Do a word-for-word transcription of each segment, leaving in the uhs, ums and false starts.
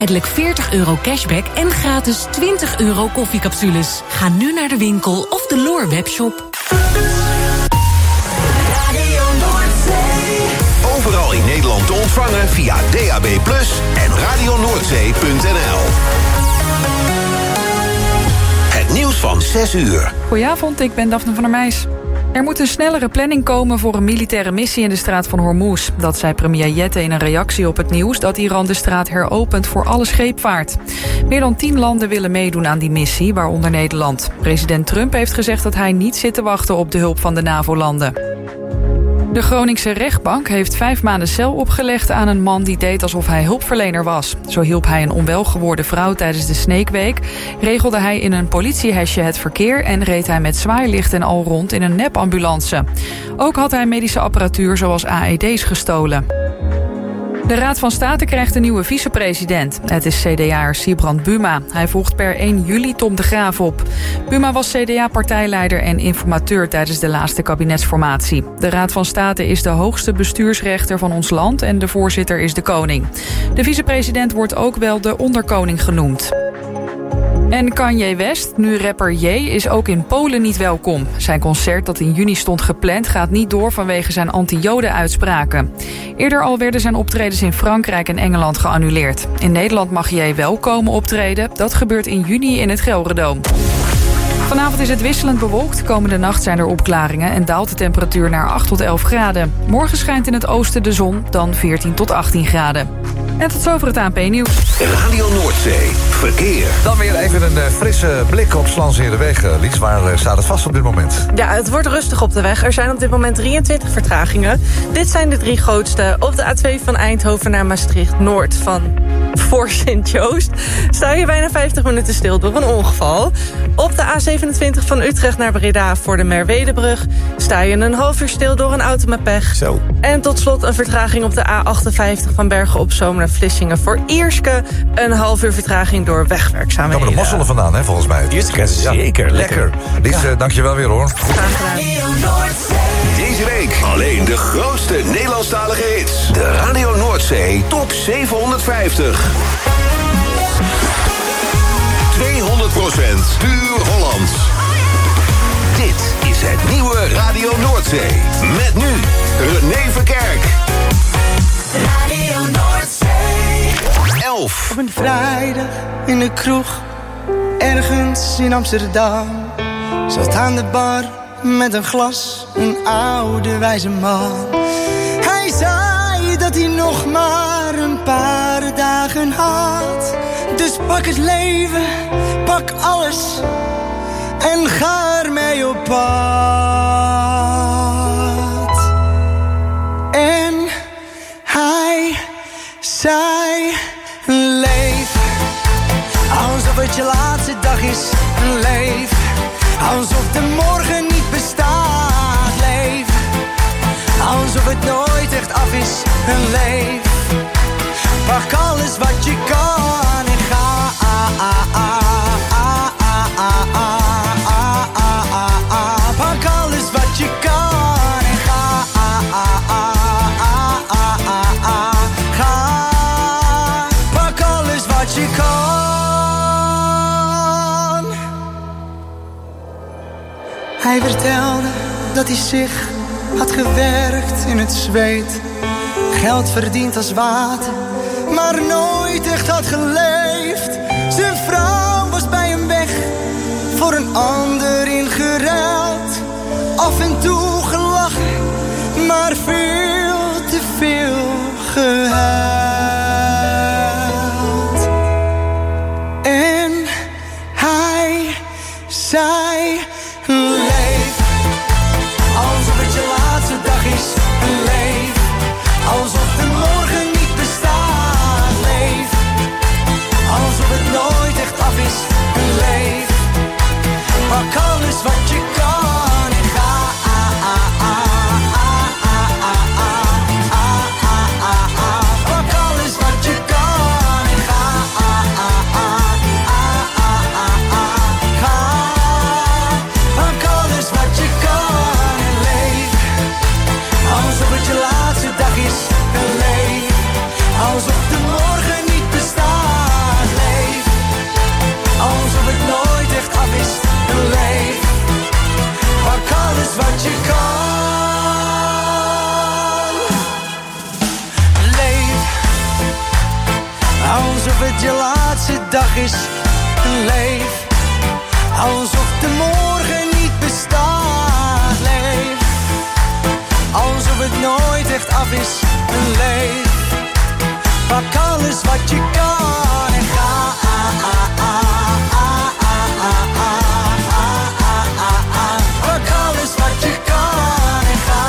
Tijdelijk veertig euro cashback en gratis twintig euro koffiecapsules. Ga nu naar de winkel of de Loor webshop. Overal in Nederland te ontvangen via D A B plus, en radio noordzee punt n l. Het nieuws van zes uur. Goedenavond, ik ben Daphne van der Meijs. Er moet een snellere planning komen voor een militaire missie in de straat van Hormuz. Dat zei premier Jette in een reactie op het nieuws dat Iran de straat heropent voor alle scheepvaart. Meer dan tien landen willen meedoen aan die missie, waaronder Nederland. President Trump heeft gezegd dat hij niet zit te wachten op de hulp van de NAVO-landen. De Groningse rechtbank heeft vijf maanden cel opgelegd aan een man die deed alsof hij hulpverlener was. Zo hielp hij een onwel geworden vrouw tijdens de Snake Week, regelde hij in een politiehesje het verkeer en reed hij met zwaailicht en al rond in een nepambulance. Ook had hij medische apparatuur zoals A E D's gestolen. De Raad van State krijgt een nieuwe vicepresident. Het is C D A'er Sibrand Buma. Hij volgt per één juli Tom de Graaf op. Buma was C D A-partijleider en informateur tijdens de laatste kabinetsformatie. De Raad van State is de hoogste bestuursrechter van ons land en de voorzitter is de koning. De vicepresident wordt ook wel de onderkoning genoemd. En Kanye West, nu rapper Ye, is ook in Polen niet welkom. Zijn concert dat in juni stond gepland gaat niet door vanwege zijn anti-Joden-uitspraken. Eerder al werden zijn optredens in Frankrijk en Engeland geannuleerd. In Nederland mag Ye wel komen optreden. Dat gebeurt in juni in het Gelredome. Vanavond is het wisselend bewolkt. Komende nacht zijn er opklaringen en daalt de temperatuur naar acht tot elf graden. Morgen schijnt in het oosten de zon, dan veertien tot achttien graden. En tot zover het A N P-nieuws. Radio Noordzee, verkeer. Dan weer even een uh, frisse blik op Slanseerderweg. Uh, Lies, waar uh, staat het vast op dit moment? Ja, het wordt rustig op de weg. Er zijn op dit moment drieëntwintig vertragingen. Dit zijn de drie grootste. Op de A twee van Eindhoven naar Maastricht-Noord van voor Sint-Joost sta je bijna vijftig minuten stil door een ongeval. Op de A zevenentwintig van Utrecht naar Breda voor de Merwedebrug sta je een half uur stil door een auto met pech. Zo. En tot slot een vertraging op de A achtenvijftig van Bergen op Zoom naar Vlissingen voor Ierske. Een half uur vertraging door wegwerkzaamheden. Komen de mosselen vandaan, hè, volgens mij. Ierske, zeker. Ja, lekker. Lies, uh, dank je wel weer, hoor. Graag gedaan. Deze week alleen de grootste Nederlandstalige hits. De Radio Noordzee Top zevenhonderdvijftig. tweehonderd procent puur Hollands. Dit is het nieuwe Radio Noordzee. Met nu René Verkerk. Radio Noordzee. elf. Op een vrijdag in de kroeg, ergens in Amsterdam, zat aan de bar met een glas een oude wijze man. Hij zei dat hij nog maar een paar dagen had. Dus pak het leven, pak alles en ga ermee op pad. En hij zei: leef alsof het je laatste dag is. Leef alsof de morgen niet bestaat. Leef alsof het nooit echt af is. Leef, pak alles wat je kan en ga. Pak alles wat je kan en ga. Ga, pak alles wat je kan. Hij vertelde dat hij zich had gewerkt in het zweet, geld verdiend als water, maar nooit echt had geleefd. Zijn vrouw was bij hem weg, voor een ander ingeruild. Af en toe gelachen, maar veel te veel gehuild. En hij zei: leef alsof het je laatste dag is. Leef alsof de morgen niet bestaat. Leef alsof het nooit echt af is. Leef, pak alles wat je kan en ga. het je laatste dag is en leef alsof de morgen niet bestaat. Leef alsof het nooit echt af is en leef. Pak alles wat je kan en ga. Pak alles wat je kan en ga.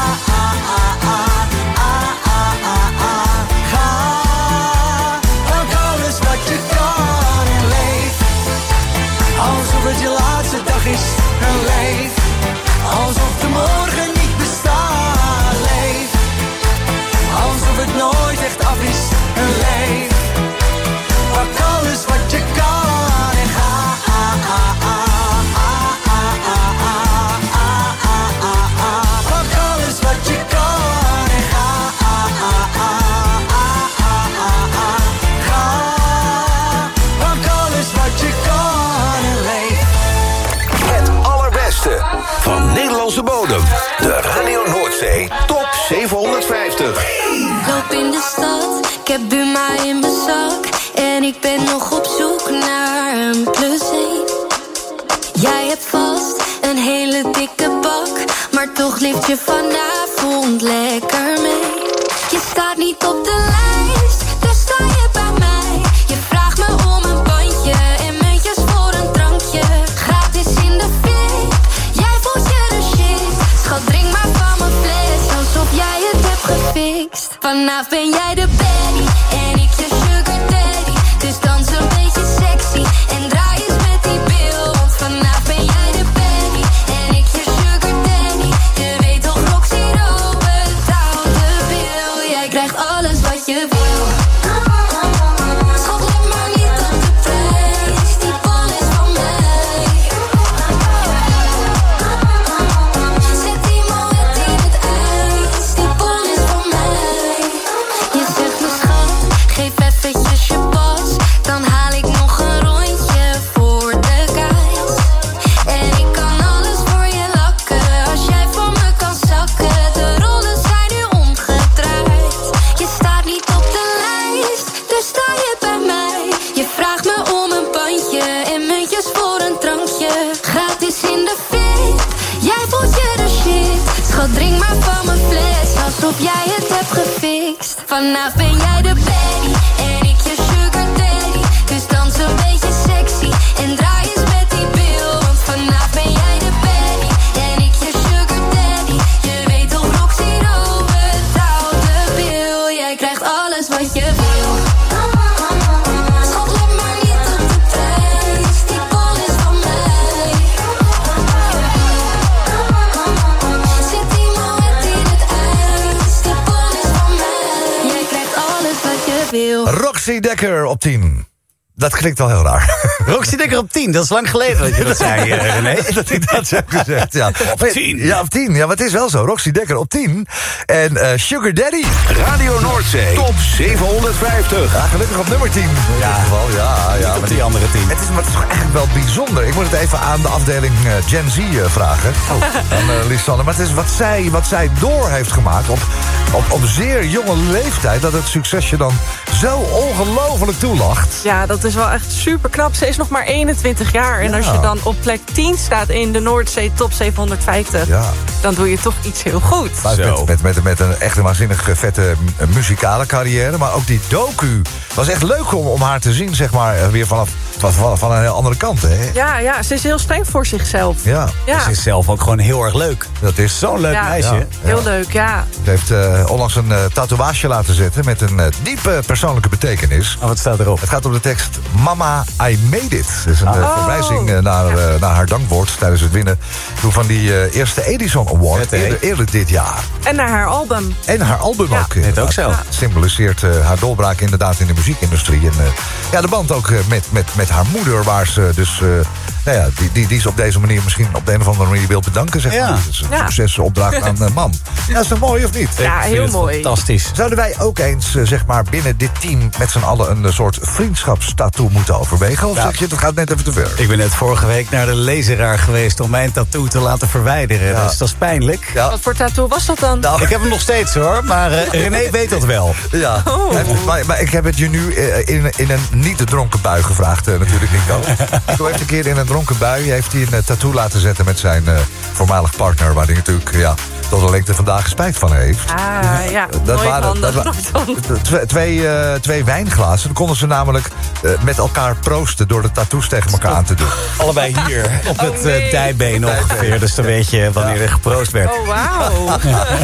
Ga. Pak alles wat je kan en leef alsof het je laatste dag is en leef alsof de morgen niet bestaat. Leef alsof het nooit echt af is en leef. Pak alles wat je kan en ga. Pak alles wat je kan en ga. Ga. Pak alles wat je kan en leef. Het allerbeste van Nederlandse bodem. De Radio Noordzee Top zevenhonderdvijftig. Loop in de stad, ik heb Buma in mijn zak. En ik ben nog op zoek naar een plus één. Jij hebt vast een hele dikke bak, maar toch lift je vanavond lekker mee. Je staat niet op de lijst, dus sta je bij mij. Je vraagt me om een bandje en muntjes voor een drankje. Gratis in de flip, jij voelt je de shit. Schat, drink maar van mijn fles, alsof jij het hebt gefixt. Vanaf ben jij de baddie en ik je sugar daddy. Dus dans een beetje sexy en draai eens met die bil. Want vanaf ben jij de baddie en ik je sugar daddy. Je weet toch, Roxy Rob betaalt de bil. Jij krijgt alles wat je wil. Schat, let maar niet op de prijs, die bal is van mij. Zet die moed in het ijs, die bal is van mij. Je zegt me schat, geef eventjes je pas. Dan haal ik nog een rondje voor de guys. En ik kan alles voor je lakken, als jij voor me kan zakken. De rollen zijn nu omgedraaid. Je staat niet op de lijst, dus sta je bij mij. Je vraagt me om een bandje en muntjes voor een drankje. Gratis in de fit, jij voelt je de shit. Schat, drink maar van mijn fles, alsof jij het hebt gefixt. Vanaf ben jij de baddie en ik je sugar daddy. Dus dans een beetje sexy en draai eens met die bil. Want vanaf ben jij de baddie en ik je sugar daddy. Je weet toch, Roxy Rob betaalt de bil. Jij krijgt alles wat je wil. Schat, let maar niet op de prijs, die bal is van mij. Zet die moed in het ijs, die bal is van mij. Jij krijgt alles wat je wil. Roxy Dekker op tien. Dat klinkt wel heel raar. Roxy Dekker op tien, dat is lang geleden dat je dat zei, uh, René. Dat ik dat heb gezegd, ja. Op tien. Ja, op tien. Ja, maar het is wel zo. Roxy Dekker op tien. En uh, Sugar Daddy. Radio Noordzee Top zevenhonderdvijftig. Ja, gelukkig op nummer tien. In Ja. ieder geval, ja. ja op maar die andere tien. Het is, maar het is toch eigenlijk wel bijzonder. Ik moet het even aan de afdeling uh, Gen Z uh, vragen. Oh. Aan uh, Lisanne. Maar het is wat zij, wat zij door heeft gemaakt op, op, op zeer jonge leeftijd. Dat het succesje dan zo ongelooflijk toelacht. Ja, dat is wel echt super knap. Ze is nog maar eenentwintig jaar. En Ja. als je dan op plek tien staat in de Noordzee Top zevenhonderdvijftig... Ja. dan doe je toch iets heel goed. Maar Zo. Met, met, met, met een echt een waanzinnig vette m- muzikale carrière. Maar ook die docu was echt leuk om, om haar te zien, zeg maar, weer vanaf van, van, van een heel andere kant, hè? Ja, ja, ze is heel streng voor zichzelf. Ja, Ja, Ze is zelf ook gewoon heel erg leuk. dat is zo Zo'n leuk Ja. meisje. Ja. heel leuk, ja. Ze heeft uh, onlangs een uh, tatoeage laten zetten met een uh, diepe persoonlijke betekenis. Oh, wat staat erop? Het gaat om de tekst Mama, I made it. Dat is een uh, Oh. verwijzing uh, naar, uh, naar haar dankwoord tijdens het winnen van die uh, eerste Edison Award Vet, hè? eerder, eerder dit jaar. En naar haar album. En haar album Ja. ook. Net inderdaad. ook zo. Ja. Symboliseert uh, haar doorbraak inderdaad in de muziekindustrie. En uh, ja, de band ook uh, met, met, met haar moeder, waar ze dus uh, nou ja, die, die, die ze op deze manier misschien op de een of andere manier wil bedanken. Zeg Ja. maar. Dat is een Ja. succesopdracht aan uh, mam. Ja, is dat mooi of niet? Ja, Ik vind heel het mooi. Fantastisch. Zouden wij ook eens uh, zeg maar, binnen dit team met z'n allen een uh, soort vriendschapstattoo moeten overwegen? Of Ja. zeg je, dat gaat net even te ver? Ik ben net vorige week naar de laseraar geweest om mijn tattoo te laten verwijderen. Ja. Dus dat is pijnlijk. Ja. Wat voor tattoo was dat dan? Nou, Ik heb hem nog steeds hoor, maar uh, René weet dat wel. Ja, Oh. Heb- maar, maar ik heb het je nu eh, in, in een niet dronken bui gevraagd, eh, natuurlijk, Nico. Nico heeft een keer in een dronken bui heeft hij een eh, tattoo laten zetten met zijn eh, voormalig partner, waar hij natuurlijk ja, tot de lengte vandaag spijt van heeft. Ah, ja. Dat nooit waren, handig, dat wa- nooit handig. Twee, twee, eh, twee wijnglazen. Dan konden ze namelijk eh, met elkaar proosten door de tattoos tegen elkaar aan te doen. Allebei hier op het Oh, nee. uh, dijbeen ongeveer. Dus dan weet je wanneer er geproost werd. Oh, wauw.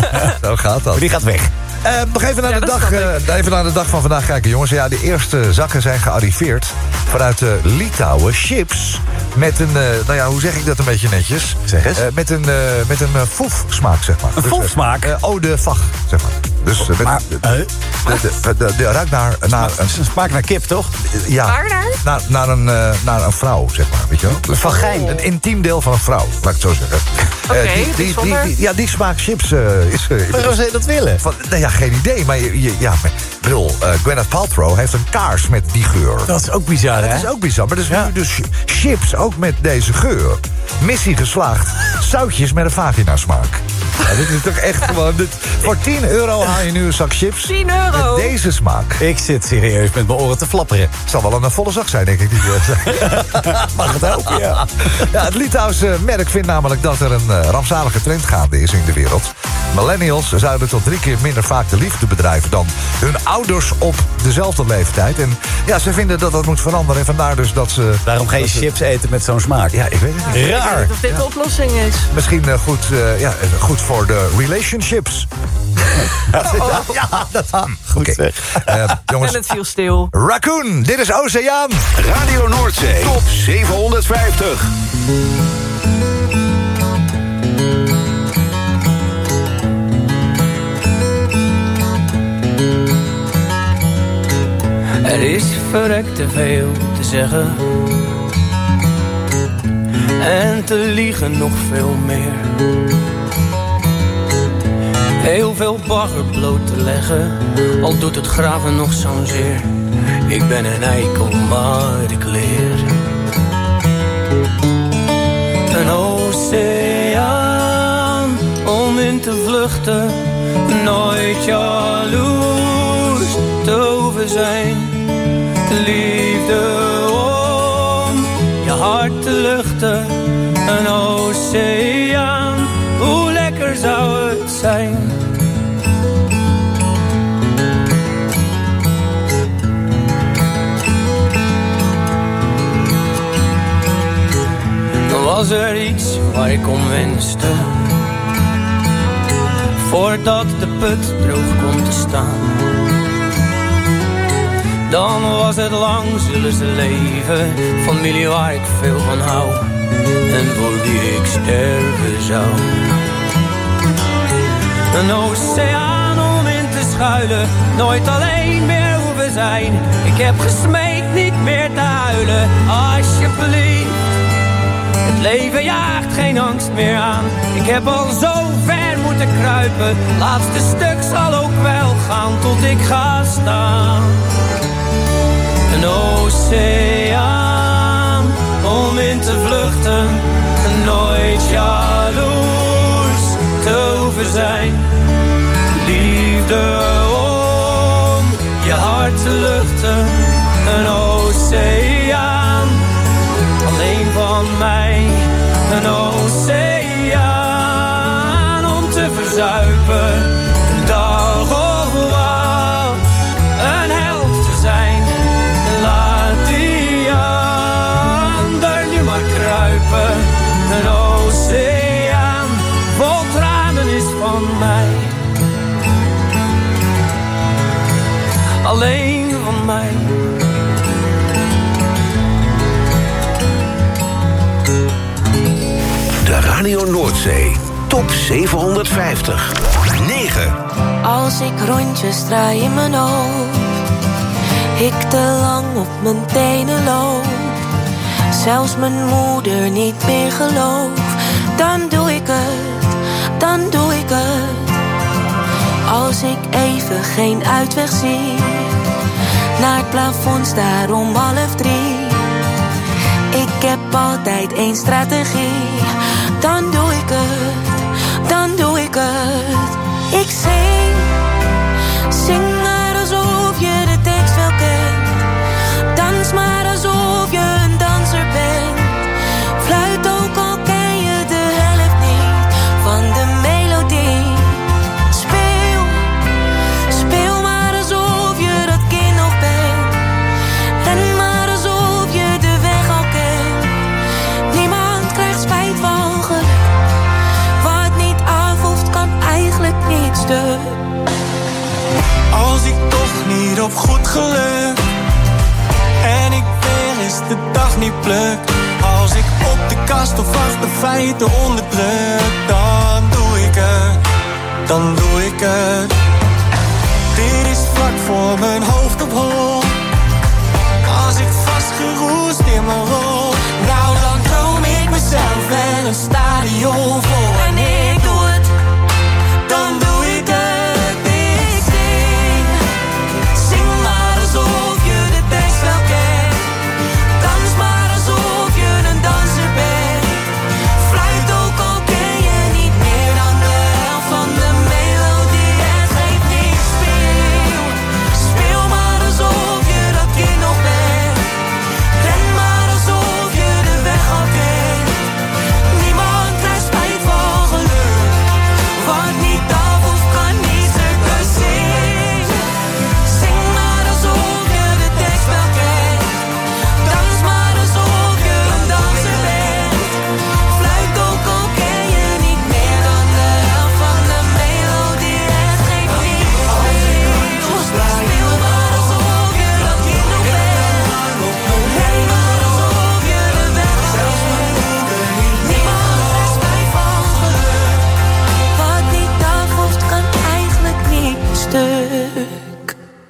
Zo gaat dat. Maar die gaat weg. Eh, nog even naar, Ja, de dat dag, snap eh, even naar de dag van vandaag kijken, jongens. Ja, de eerste zakken zijn gearriveerd vanuit uh, Litouwen. Chips met een, uh, nou ja, hoe zeg ik dat een beetje netjes? Zeg eens. Uh, met een, uh, met een uh, foef-smaak, zeg maar. Een Dus, uh, foef-smaak? uh, eau de vach, zeg maar. Dus uh, met, Maar, de, uh, de, de, de, de ruikt naar, naar een... het smaakt naar kip, toch? Ja, Waar naar? naar, naar, een, uh, naar een vrouw, zeg maar. Weet je wel? Vagijn. Een intiem deel van een vrouw, laat ik het zo zeggen. Oké, Uh, die, die, die, bijzonder. die- ja, die smaak chips uh, is... Uh, Waarom zou je dat willen? van, nou ja, geen idee, maar je, je- ja, maar, ik bedoel, uh, Gwyneth Paltrow heeft een kaars met die geur. Dat is ook bizar, hè? Dat is ook bizar, maar dus nu dus chips ook met deze geur. Missie geslaagd, zoutjes met een vagina-smaak. Ja, dit is toch echt gewoon... Dit, voor tien euro haal je nu een zak chips tien euro? met deze smaak. Ik zit serieus met mijn oren te flapperen. Het zal wel een volle zak zijn, denk ik. Die, uh, Mag het ook, ja. Ja, het Litouwse merk vindt namelijk dat er een uh, rampzalige trend gaande is in de wereld. Millennials zouden tot drie keer minder vaak de liefde bedrijven dan hun ouders op dezelfde leeftijd. En ja, ze vinden dat dat moet veranderen. En vandaar dus dat ze... Daarom ga je dat ze- chips eten met zo'n smaak. Ja, ik weet het niet. Ik weet Raar. niet of dit de oplossing is. Misschien uh, goed, uh, ja, uh, goed voor de relationships. Ja, ja, dat goed. Okay. Uh, jongens, En het viel stil. Raccoon, dit is Oceaan. Radio Noordzee top zevenhonderdvijftig. Er is verrekt te veel te zeggen en te liegen nog veel meer. Heel veel bagger bloot te leggen, al doet het graven nog zo'n zeer. Ik ben een eikel, maar ik leer. Een oceaan om in te vluchten, nooit jaloers te hoeven zijn. Liefde om je hart te luchten, een oceaan, hoe lekker zou het zijn. Dan was er iets waar ik om wenste, voordat de put droog komt te staan. Dan was het lang, zullen ze leven, familie waar ik veel van hou en voor wie ik sterven zou. Een oceaan om in te schuilen, nooit alleen meer hoeven zijn. Ik heb gesmeekt niet meer te huilen, alsjeblieft. Het leven jaagt geen angst meer aan. Ik heb al zo ver moeten kruipen, laatste stuk zal ook wel gaan tot ik ga staan. Een oceaan om in te vluchten, nooit jaloers te hoeven zijn. Liefde om je hart te luchten, een oceaan alleen van mij. Een oceaan om te verzuipen, dag of wat, een held te zijn. Laat die ander nu maar kruipen. Een oceaan vol tranen is van mij, alleen van mij. De Radio Noordzee top zevenhonderdvijftig. negen. Als ik rondjes draai in mijn hoofd, ik te lang op mijn tenen loop, zelfs mijn moeder niet meer geloof, dan doe ik het, dan doe ik het. Als ik even geen uitweg zie, naar het plafond staar om half drie. Ik heb altijd één strategie, dan doe ik het, dan doe ik het. Ik zing, zing maar alsof je de tekst wel kent. Dans maar alsof je een danser bent. Fluit ook al ken je de helft niet van de melodie. Speel, speel maar alsof je dat kind nog bent. Ren maar alsof je de weg al kent. Niemand krijgt spijt van geluk. Wat niet af hoeft kan eigenlijk niet stuk. Als ik toch niet op goed geluk en ik weer eens de dag niet pluk. Als ik op de kast of achter feiten onderdruk, dan doe ik het, dan doe ik het. Dit is vlak voor mijn hoofd op hol. Als ik vastgeroest in mijn rol, nou dan droom ik mezelf wel een stadion vol. En ik doe het, dan doe ik het. Ik zing, zing maar alsof je de tekst wel kent. Dans maar alsof je een danser bent. Fluit ook al ken je niet meer dan de helft van de melodie. Het geeft niet, speel, speel maar alsof je dat kind nog bent. Ren maar alsof je de weg al kent. Niemand krijgt spijt van geluk. Wat niet af of kan niet stukken. Zing, zing maar alsof je de tekst wel kent. Dans maar alsof je een danser bent. Fluit ook al ken je niet meer dan de helft van de melodie. Het geeft niet, speel, speel maar alsof je dat kind nog bent. Ren maar alsof je de weg al kent. Niemand krijgt spijt van geluk. Wat niet af hoeft kan eigenlijk niet stuk.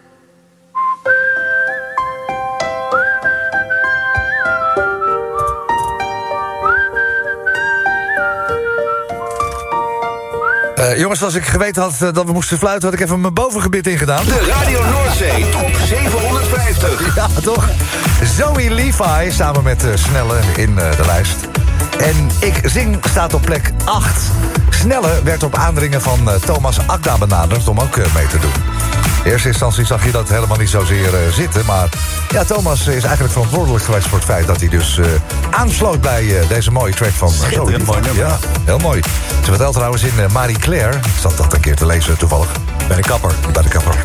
Uh, jongens, als ik geweten had uh, dat we moesten fluiten, had ik even mijn bovengebit ingedaan. De Radio Noordzee top zevenhonderdvijftig. Ja, toch? Zoe Levi samen met uh, Snelle in uh, de lijst. En Ik Zing staat op plek acht. Snelle werd op aandringen van uh, Thomas Akda benaderd om ook uh, mee te doen. In eerste instantie zag je dat helemaal niet zozeer uh, zitten. Maar ja, Thomas is eigenlijk verantwoordelijk geweest voor het feit dat hij dus uh, aansloot bij uh, deze mooie track van uh, Zoe Levi. Mooi nummer. Ja, heel mooi. Ze vertelt trouwens in uh, Marie Claire, ik zat dat een keer te lezen toevallig. Bij de kapper. Bij de kapper.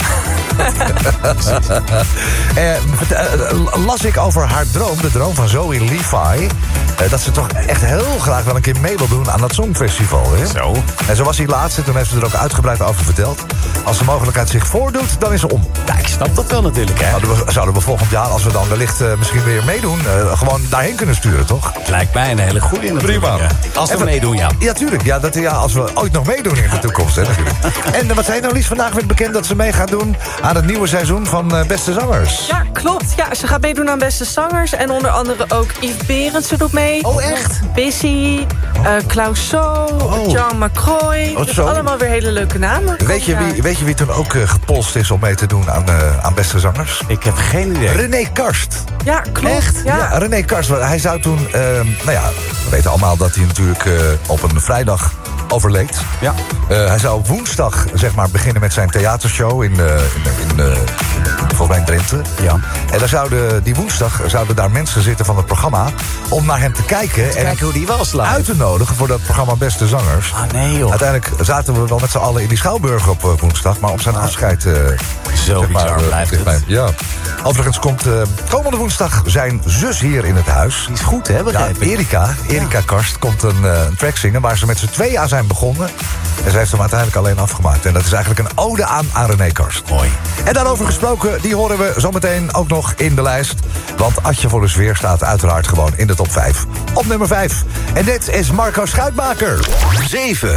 eh, uh, las ik over haar droom, de droom van Zoe Levi. Uh, dat ze toch echt heel graag wel een keer mee wil doen aan dat Songfestival. Hè? Zo. En zo was hij laatst, en toen heeft ze er ook uitgebreid over verteld. Als de mogelijkheid zich voordoet, dan is ze om. Ja, ik snap dat wel natuurlijk, hè. Zouden we, zouden we volgend jaar, als we dan wellicht uh, misschien weer meedoen, uh, gewoon daarheen kunnen sturen, toch? Het lijkt mij een hele goede in de Prima. Ja. Als we En, meedoen, ja. Ja, tuurlijk. Ja, dat, ja, als we ooit nog meedoen in de toekomst, hè, natuurlijk. En uh, wat zei nou, Lies? Vandaag werd bekend dat ze mee gaat doen aan het nieuwe seizoen van uh, Beste Zangers. Ja, klopt. Ja, ze gaat meedoen aan Beste Zangers. En onder andere ook Yves Berendsen doet mee. Oh, echt? Bissy, uh, Klaus So, Oh. Jean McCroy. Oh, Dus zo. allemaal weer hele leuke namen. Weet je, wie, weet je wie toen ook uh, gepolst is om mee te doen aan, uh, aan Beste Zangers? Ik heb geen idee. René Karst. Ja, klopt. Echt? Ja, Ja. René Karst. Hij zou toen, uh, nou ja, we weten allemaal dat hij natuurlijk uh, op een vrijdag overleed. Ja. Uh, hij zou op woensdag, zeg maar, beginnen met zijn theatershow in, uh, in, in, uh, in volgens mij in Drenthe. Ja. En daar zouden, die woensdag zouden daar mensen zitten van het programma om naar hem te kijken. en Kijken hoe die was live. uit te nodigen voor dat programma Beste Zangers. Ah, nee, joh. Uiteindelijk zaten we wel met z'n allen in die Schouwburg op uh, woensdag, maar op zijn afscheid... Uh, Zo zeg maar, bizar uh, blijft dichtbij. het. Ja. Overigens komt uh, komende woensdag zijn zus hier in het huis. Die is goed, hè, Ja, begrijp ik. Erika, Erika Karst komt een, uh, een track zingen waar ze met z'n tweeën aan zijn begonnen. En ze heeft hem uiteindelijk alleen afgemaakt. En dat is eigenlijk een ode aan, aan René Karst. Mooi. En daarover gesproken, die horen we zometeen ook nog in de lijst. Want Atje voor de Sfeer staat uiteraard gewoon in de top vijf. Op nummer vijf. En dit is Marco Schuitmaker. zeven.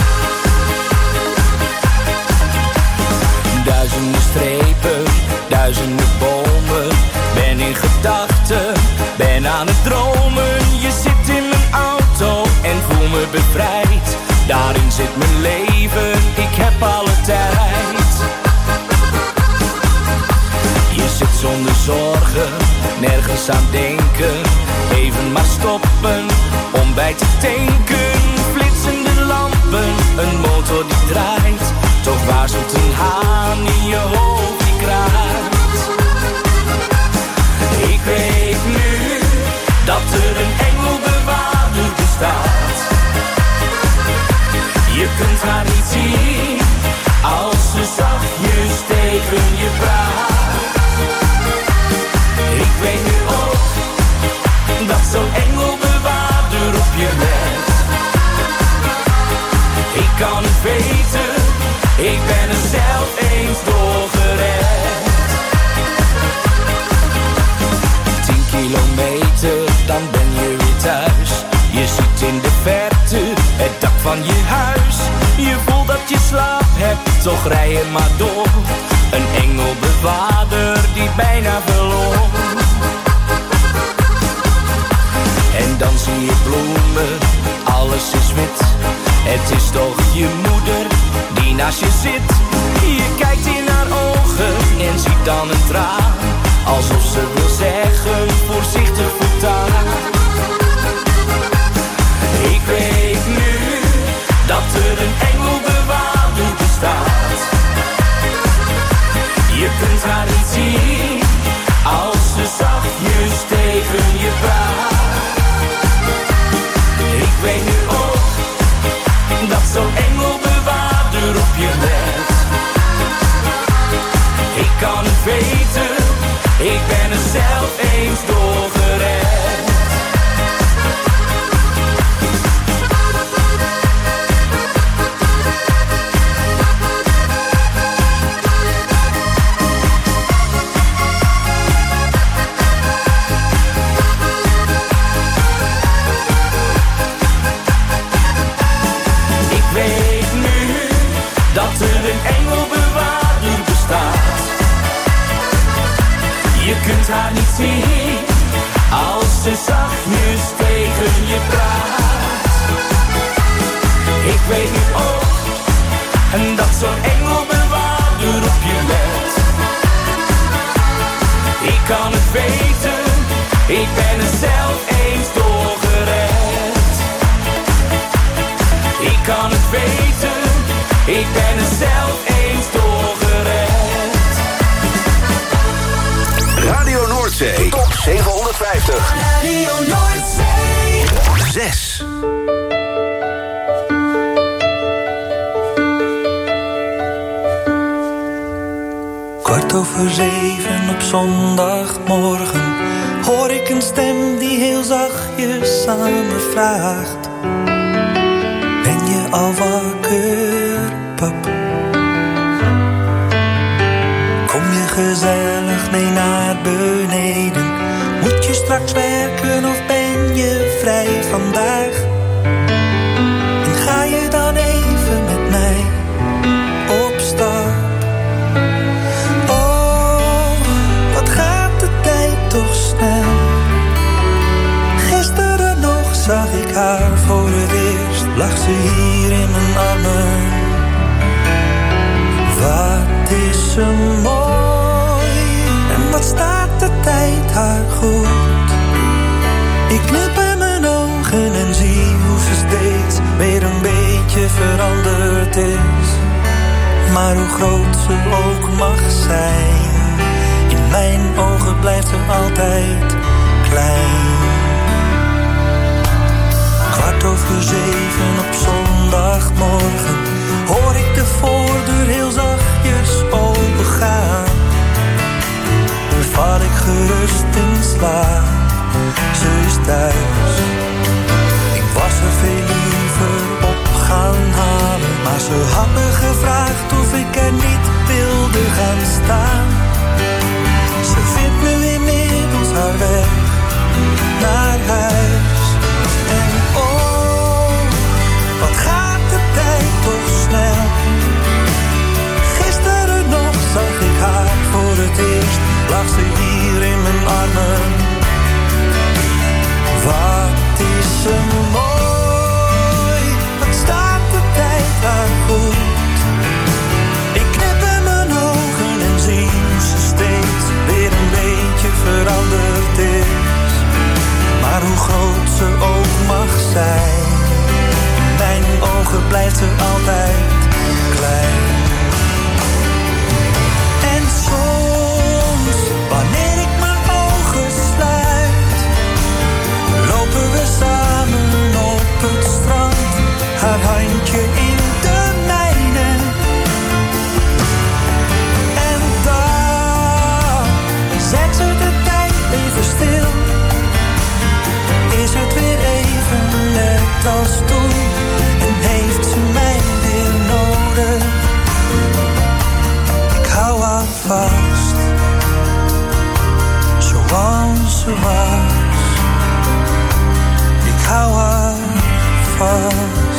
Duizenden strepen, duizenden duizenden bomen. Ben in gedachten, ben aan het dromen. Je zit in mijn auto en voel me bevrijd. Daarin zit mijn leven, ik heb alle tijd. Je zit zonder zorgen, nergens aan denken. Even maar stoppen, om bij te tanken. Flitsende lampen, een motor die draait. Toch waarschuwt een haan in je hoofd die kraait. Ik weet nu dat er een engelbewaarder bestaat. Je kunt haar niet zien als ze zachtjes tegen je praat. Ik weet nu ook dat zo'n engelbewaarder op je let. Ik kan het weten, ik ben er zelf eens door gered. Tien kilometer, dan ben je weer thuis. Je ziet in de verte het dak van je huis. Je voelt dat je slaap hebt, toch rij je maar door. Een engelbewaarder die bijna verloor. En dan zie je bloemen, alles is wit. Het is toch je moeder die naast je zit. Je kijkt in haar ogen en ziet dan een traan. Alsof ze wil zeggen, voorzichtig voortaan. Ik weet nu dat er een engelbewaarder bestaat. Je kunt haar niet zien als ze zachtjes tegen je praat. Ik weet nu ook dat zo'n engelbewaarder op je let. Ik kan het weten, ik ben er zelf eens door gered. Dat er een engelbewaarder bestaat. Je kunt haar niet zien als ze zachtjes tegen je praat. Ik weet nu ook dat zo'n engelbewaarder op je let. Ik kan het weten, ik ben er zelf eens door gered. Ik kan het weten, ik ben er zelf eens door gered. Radio Noordzee, top zevenhonderdvijftig. Radio Noordzee. zes. Kwart over zeven op zondagmorgen hoor ik een stem die heel zachtjes aan me vraagt: ben je al wakker, pap? Kom je gezellig mee naar beneden? Moet je straks werken of ben je vrij vandaag? En ga je dan even met mij op stap? Oh, wat gaat de tijd toch snel. Gisteren nog zag ik haar voor het eerst, lag ze hier in mijn armen. Wat is ze mooi en wat staat de tijd haar goed. Ik knip in mijn ogen en zie hoe ze steeds weer een beetje veranderd is. Maar hoe groot ze ook mag zijn, in mijn ogen blijft ze altijd klein. Kwart over zeven op zondagmorgen hoor ik de voordeur heel zachtjes opengaan. Val ik gerust in slaap, ze is thuis. Ik was er veel liever op gaan halen, maar ze had me gevraagd of ik er niet wilde gaan staan. Ze vindt nu inmiddels haar weg naar huis. En oh, wat gaat de tijd toch snel. Gisteren nog vast, zoals ze was. Ik hou haar vast.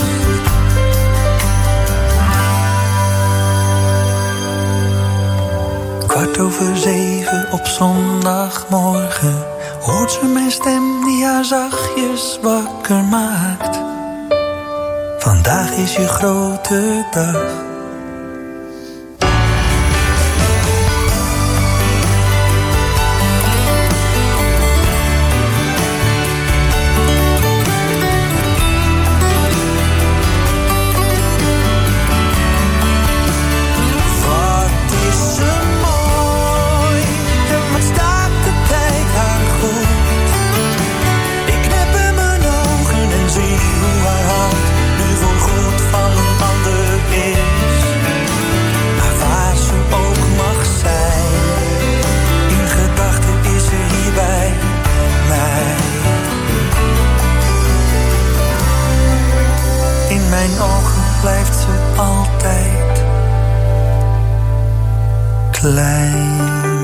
Kwart over zeven op zondagmorgen hoort ze mijn stem die haar zachtjes wakker maakt. Vandaag is je grote dag. Blijft ze altijd klein.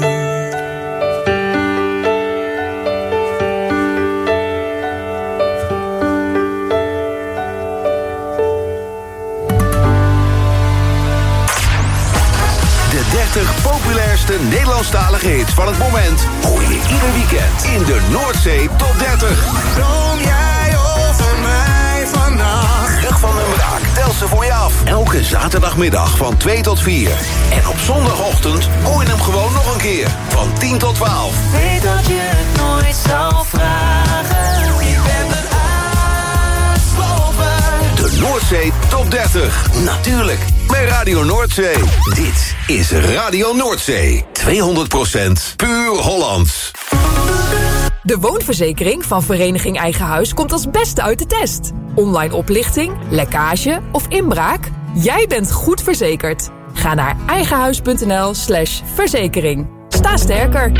De dertig populairste Nederlandstalige hits van het moment hoor je ieder weekend in de Noordzee Top dertig. Droom jij over mij vannacht? Rug van nummer acht, tel ze voor je af. Elke zaterdagmiddag van twee tot vier. En op zondagochtend hoor je hem gewoon nog een keer. Van tien tot twaalf. Weet dat je het nooit zal vragen. Ik ben eruit boven. De Noordzee Top dertig. Natuurlijk, bij Radio Noordzee. Dit is Radio Noordzee. tweehonderd procent puur Hollands. De woonverzekering van Vereniging Eigen Huis komt als beste uit de test. Online oplichting, lekkage of inbraak? Jij bent goed verzekerd. Ga naar eigenhuis.nl slash verzekering. Sta sterker.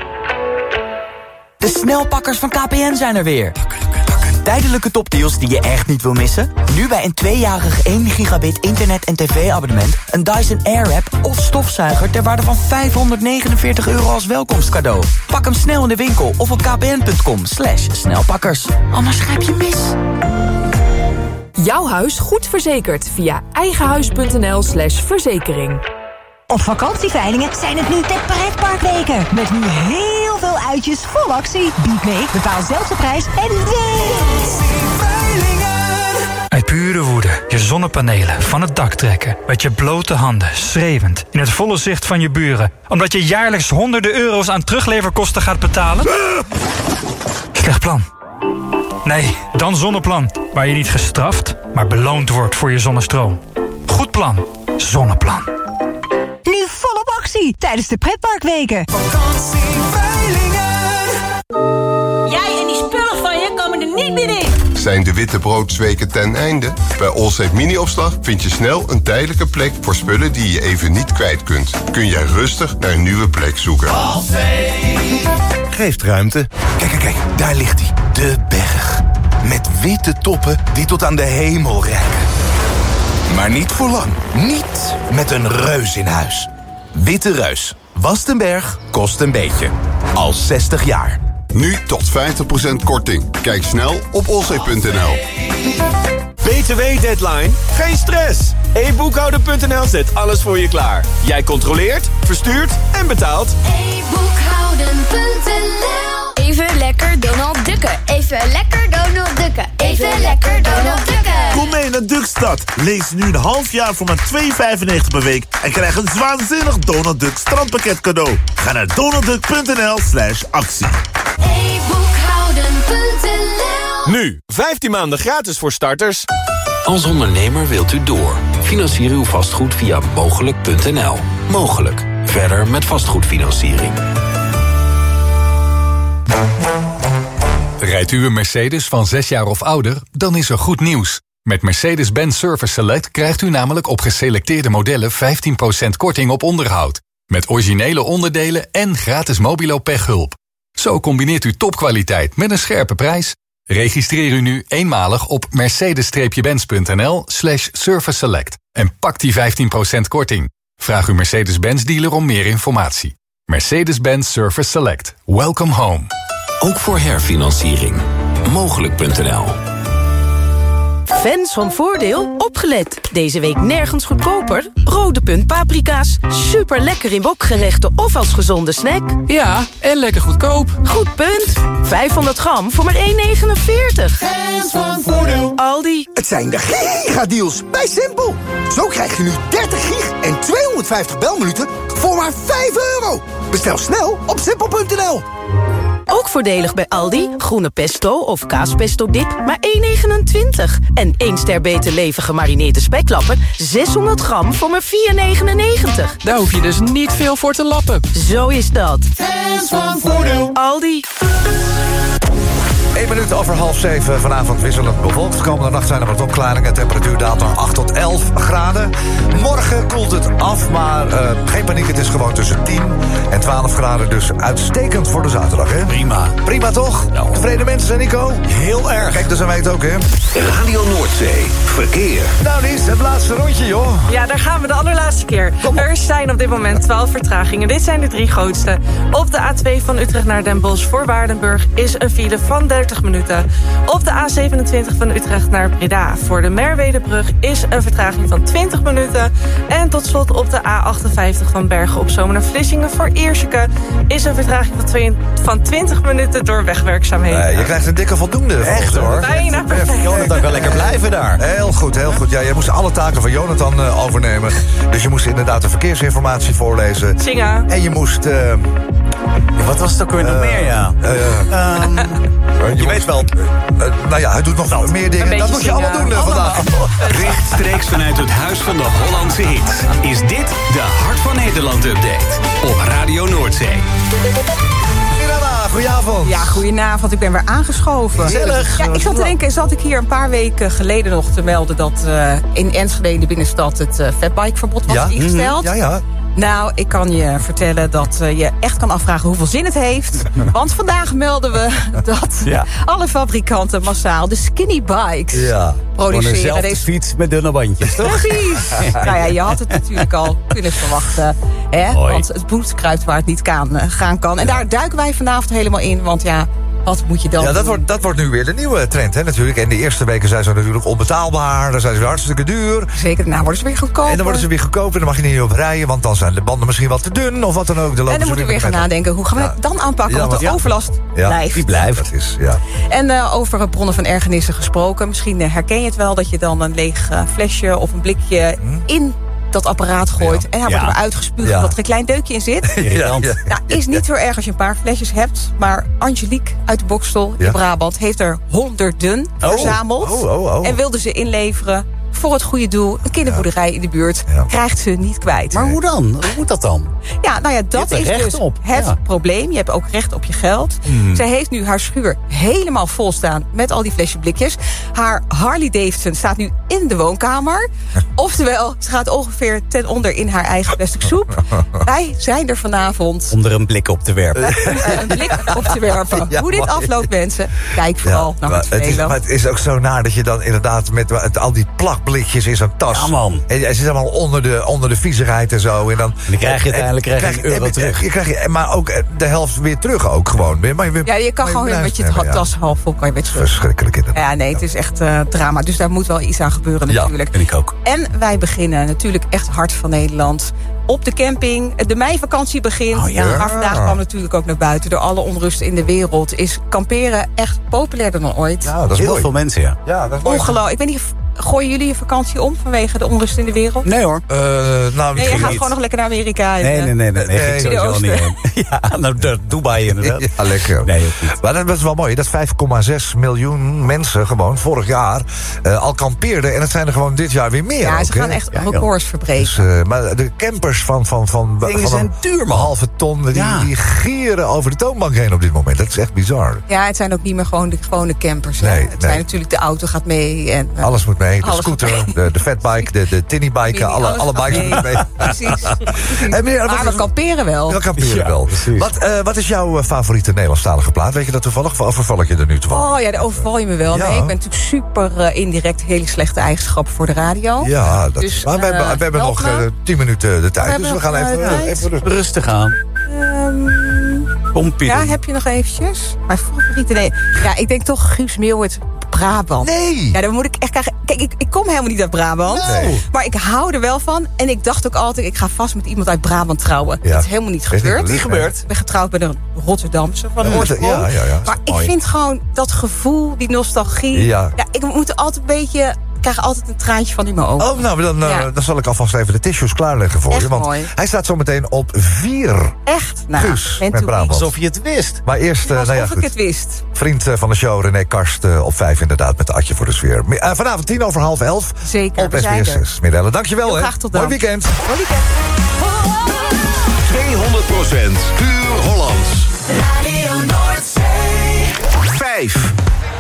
De snelpakkers van K P N zijn er weer. Tijdelijke topdeals die je echt niet wil missen? Nu bij een tweejarig één gigabit internet- en tv-abonnement... een Dyson Airwrap of stofzuiger ter waarde van vijfhonderdnegenenveertig euro als welkomstcadeau. Pak hem snel in de winkel of op kpn.com slash snelpakkers. Anders grijp je mis. Jouw huis goed verzekerd via eigenhuis.nl slash verzekering. Op vakantieveilingen zijn het nu de pretparkweken. Met nu heel veel uitjes vol actie. Bied mee, bepaal zelf de prijs en win! Uit pure woede je zonnepanelen van het dak trekken. Met je blote handen, schreeuwend, in het volle zicht van je buren. Omdat je jaarlijks honderden euro's aan terugleverkosten gaat betalen? Slecht plan. Nee, dan Zonneplan. Waar je niet gestraft, maar beloond wordt voor je zonnestroom. Goed plan. Zonneplan. Nu volop actie tijdens de pretparkweken. Vakantieveilingen. Jij en die spullen van je komen er niet meer in. Zijn de witte broodsweken ten einde? Bij Allsafe Mini-opslag vind je snel een tijdelijke plek voor spullen die je even niet kwijt kunt. Kun jij rustig naar een nieuwe plek zoeken. Geeft ruimte. Kijk, kijk, kijk, daar ligt hij. De berg. Met witte toppen die tot aan de hemel reiken. Maar niet voor lang. Niet met een reus in huis. Witte Reus. Wast een berg, kost een beetje. Al zestig jaar. Nu tot vijftig procent korting. Kijk snel op allsafe punt n l. B T W-deadline? Geen stress! e boekhouden punt n l zet alles voor je klaar. Jij controleert, verstuurt en betaalt. e boekhouden punt n l. Even lekker Donald Ducken. Even lekker Donald Ducken. Even lekker Donald Ducken. Kom mee naar Duckstad. Lees nu een half jaar voor maar twee vijfennegentig per week... en krijg een waanzinnig Donald Duck strandpakket cadeau. Ga naar donaldduck punt n l slash actie. e boekhouden punt n l. Nu, vijftien maanden gratis voor starters. Als ondernemer wilt u door. Financier uw vastgoed via mogelijk punt n l. Mogelijk. Verder met vastgoedfinanciering. Rijdt u een Mercedes van zes jaar of ouder? Dan is er goed nieuws. Met Mercedes-Benz Service Select krijgt u namelijk op geselecteerde modellen vijftien procent korting op onderhoud. Met originele onderdelen en gratis mobilo pechhulp. Zo combineert u topkwaliteit met een scherpe prijs. Registreer u nu eenmalig op mercedes-benz punt n l slash service select en pak die vijftien procent korting. Vraag uw Mercedes-Benz dealer om meer informatie. Mercedes-Benz Service Select. Welcome home. Ook voor herfinanciering. Mogelijk punt n l. Fans van Voordeel, opgelet. Deze week nergens goedkoper. Rode punt paprika's. Super lekker in wokgerechten of als gezonde snack. Ja, en lekker goedkoop. Goed punt. vijfhonderd gram voor maar één negenenveertig. Fans van Voordeel. Aldi. Het zijn de gigadeals bij Simpel. Zo krijg je nu dertig gig en tweehonderdvijftig belminuten voor maar vijf euro. Bestel snel op simpel punt n l. Ook voordelig bij Aldi. Groene pesto of kaaspesto dip, maar één negenentwintig. En één ster beter leven gemarineerde speklappen, zeshonderd gram voor maar vier negenennegentig. Daar hoef je dus niet veel voor te lappen. Zo is dat. Fans van Voordeel. Aldi. één minuut over half zeven. Vanavond wisselend bewolkt. Komende nacht zijn er wat opklaringen. Temperatuur daalt naar acht tot elf graden. Morgen koelt het af, maar uh, geen paniek. Het is gewoon tussen tien en twaalf graden. Dus uitstekend voor de zaterdag, hè? Prima. Prima, toch? Nou. Tevreden mensen, Nico? Heel erg. Kijk, dus aan mij het ook, hè? Radio Noordzee. Verkeer. Nou, Lies, het laatste rondje, joh. Ja, daar gaan we de allerlaatste keer. Er zijn op dit moment twaalf vertragingen. Dit zijn de drie grootste. Op de A twee van Utrecht naar Den Bosch voor Waardenburg is een file van dertig minuten. Op de A zevenentwintig van Utrecht naar Breda voor de Merwedebrug is een vertraging van twintig minuten. En tot slot op de A achtenvijftig van Bergen op Zoom naar Vlissingen voor Ierseke is een vertraging van, twee, van twintig minuten door wegwerkzaamheden. Nee, je krijgt een dikke voldoende. Echt, hoor. Bijna perfect. Jonathan kan lekker blijven daar. Heel goed, heel goed. Ja, jij moest alle taken van Jonathan uh, overnemen. Dus je moest inderdaad de verkeersinformatie voorlezen. Zingen. En je moest... Uh, Ja, wat was het ook weer nog meer, ja? Uh, uh, um, je weet wel. Uh, nou ja, hij doet nog nou, meer dingen. Dat moet je allemaal doen uh, vandaag. Rechtstreeks vanuit het Huis van de Hollandse Hits is dit de Hart van Nederland update op Radio Noordzee. Goedenavond. Ja, goedenavond. Ik ben weer aangeschoven. Gezellig. Ja, ik zat te denken, zat ik hier een paar weken geleden nog te melden dat uh, in Enschede in de binnenstad het uh, fatbikeverbod was ja? ingesteld. Ja, ja. Nou, ik kan je vertellen dat uh, je echt kan afvragen hoeveel zin het heeft. Want vandaag melden we dat ja. alle fabrikanten massaal de skinny bikes ja. produceren. Dezelfde Deze fiets met dunne bandjes, toch? Precies. Nou ja, je had het natuurlijk al kunnen verwachten. Hè? Want het bloed kruipt waar het niet kan, gaan kan. En ja. daar duiken wij vanavond helemaal in. Want ja, wat moet je dan Ja, dat doen? wordt, dat wordt nu weer de nieuwe trend, hè, natuurlijk. En de eerste weken zijn ze natuurlijk onbetaalbaar. Dan zijn ze weer hartstikke duur. Zeker, nou worden ze weer goedkoper. En dan worden ze weer goedkoper. En dan mag je niet op rijden, want dan zijn de banden misschien wat te dun. Of wat dan ook. Dan en dan moeten we weer gaan nadenken. Hoe gaan we ja. het dan aanpakken? Ja, want de ja. overlast ja, blijft. Die blijft. Dat is, ja. En uh, over bronnen van ergernissen gesproken. Misschien uh, herken je het wel dat je dan een leeg uh, flesje of een blikje hm? in dat apparaat gooit. Ja. En hij wordt ja. er uitgespuugd ja. dat er een klein deukje in zit. Ja, ja. Nou, is niet zo erg als je een paar flesjes hebt. Maar Angelique uit de Bokstel in ja. Brabant heeft er honderden oh. verzameld. Oh, oh, oh. En wilde ze inleveren voor het goede doel. Een kinderboerderij ja. in de buurt. Ja. Krijgt ze niet kwijt. Maar hoe dan? Hoe moet dat dan? Ja, nou ja, dat is dus op. het ja. probleem. Je hebt ook recht op je geld. Mm. Zij heeft nu haar schuur helemaal vol staan met al die flesjes blikjes. Haar Harley Davidson staat nu in de woonkamer. Oftewel, ze gaat ongeveer ten onder in haar eigen plastic soep. Wij zijn er vanavond. Om er een blik op te werpen. een blik op te werpen. Ja, hoe dit mooi. afloopt, mensen. Kijk vooral ja, naar het het is, maar het is ook zo naar dat je dan inderdaad met, met al die plakblikjes in zo'n tas. Ja, man. En het zit allemaal onder de, onder de viezigheid en zo. En dan, en dan krijg je uiteindelijk krijg je een euro en, terug. Je krijg je, maar ook de helft weer terug ook gewoon. Maar je, ja, je kan maar gewoon weer met je hebben, tas ja. half vol kan je weer terug. Verschrikkelijk inderdaad. Ja, nee, het is echt uh, drama. Dus daar moet wel iets aan gebeuren natuurlijk. Ja, vind ik ook. En wij beginnen natuurlijk echt hart van Nederland. Op de camping. De meivakantie begint. Oh, ja. Maar vandaag kwam natuurlijk ook naar buiten. Door alle onrust in de wereld is kamperen echt populairder dan ooit. Ja, dat is heel mooi. veel mensen, ja. Ja, dat is ongelooflijk. Ik weet niet, gooien jullie je vakantie om vanwege de onrust in de wereld? Nee hoor. Uh, nou, nee, je gaat niet. gewoon nog lekker naar Amerika. En, nee, nee, nee. nee, nee, nee, nee ik niet heen. Ja, naar Dubai inderdaad. Ja, lekker. Nee, ook niet. Maar dat is wel mooi. Dat vijf komma zes miljoen mensen gewoon vorig jaar uh, al kampeerden. En het zijn er gewoon dit jaar weer meer. Ja, ook, ze gaan hè? echt ja, records verbreken. Dus, uh, maar de campers van, van, van, Dingen van zijn duur, man. een halve ton, die, ja. die gieren over de toonbank heen op dit moment. Dat is echt bizar. Ja, het zijn ook niet meer gewoon de gewone campers. Nee, het nee. zijn natuurlijk de auto gaat mee. En, uh, alles moet mee. mee. De Alles scooter, gaat mee. de, de fatbike, de, de tinnybike, Mini, alle, alles alle gaat bikes mee. doen mee. Precies. En meneer, wat Maar we is- kamperen wel. We kamperen Ja, wel. precies. Wat, eh, wat is jouw eh, favoriete Nederlandstalige plaat? Weet je dat toevallig? Of overval ik je er nu toevallig? Oh ja, daar overval je me wel. Ja. Nee, ik ben natuurlijk super eh, indirect hele slechte eigenschappen voor de radio. Ja, dat Dus, is, maar we eh, hebben, we hebben help nog me. eh, tien minuten de tijd. We Dus we hebben gaan nog, even, eh, eh, tijd. even rustig. Rustig aan. Ehm, Pompie ja, doen. heb je nog eventjes? Mijn favoriete, nee. Ja, ik denk toch Guus Meeuwit, Brabant. Nee! Ja, dan moet ik echt krijgen. Kijk, ik, ik kom helemaal niet uit Brabant. Nee. Maar ik hou er wel van. En ik dacht ook altijd, ik ga vast met iemand uit Brabant trouwen. Ja. Dat is helemaal niet Weet gebeurd. niet, niet gebeurd. Ik ben getrouwd met een Rotterdamse van Ja, oorsprong. ja, ja, ja. Maar ik Mooi. vind gewoon dat gevoel, die nostalgie. Ja. Ja, ik moet er altijd een beetje... Ik krijg altijd een traantje van in mijn ogen. Oh, nou, dan, eh, Ja. dan zal ik alvast even de tissues klaarleggen voor Echt je. Want mooi. hij staat zo meteen op vier. Echt? Nou, Guus bent met u Brabant. Alsof je het wist. Maar eerst, eh, nou ja, Alsof ik goed. het wist. Vriend eh, van de show, René Karst, eh, op vijf inderdaad, met de Atje voor de sfeer. Mi- eh, vanavond tien over half elf. Zeker, Op we S B zijn S er. zes. Middelen, dankjewel. Heel hè. graag tot dan. Mooi weekend. Mooi weekend. tweehonderd procent puur Hollands. Radio Noordzee. vijf.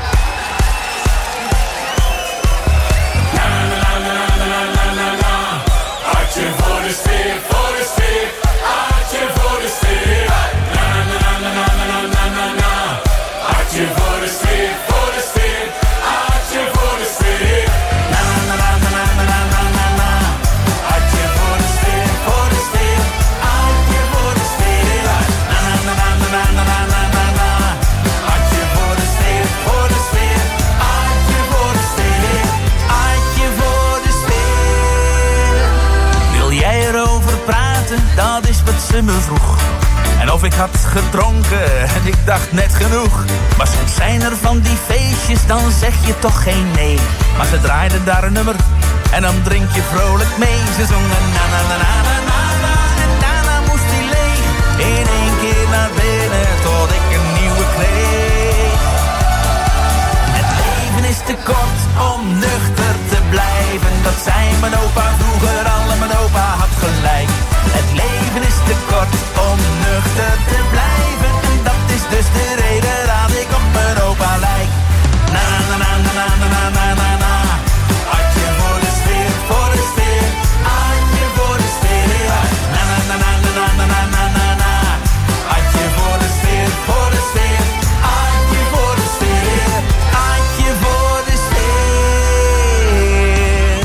Hartje voor de sfeer, voor de sfeer. Hartje voor de sfeer. Na na na na na na na na na. Hartje voor de sfeer, voor de sfeer. Hartje voor de sfeer. Na na na na na na na na na na. Hartje voor de sfeer, voor de sfeer. Hartje voor de sfeer. Na na na na na na na na na na. Hartje voor de sfeer, voor de sfeer. Hartje voor de sfeer. Hartje voor de sfeer. Wil jij erover praten? Dat is wat ze me vroeg. En of ik had gedronken en ik dacht net genoeg. Maar soms zijn er van die feestjes, dan zeg je toch geen nee. Maar ze draaiden daar een nummer en dan drink je vrolijk mee. Ze zongen na na na na na na na. En daarna moest hij leeg. In één keer naar binnen tot ik een nieuwe kreeg. Het leven is te kort om nuchter te blijven. Dat zei mijn opa vroeger al en mijn opa had gelijk. Het leven is te kort om nuchter te blijven. En dat is dus de reden dat ik op mijn opa lijk. Na na na na na na na na na na. Hartje voor de sfeer, voor de sfeer. Hartje voor de sfeer. Na na na na na na na na na na. Hartje voor de sfeer, voor de sfeer. Hartje voor de sfeer. Hartje voor de sfeer.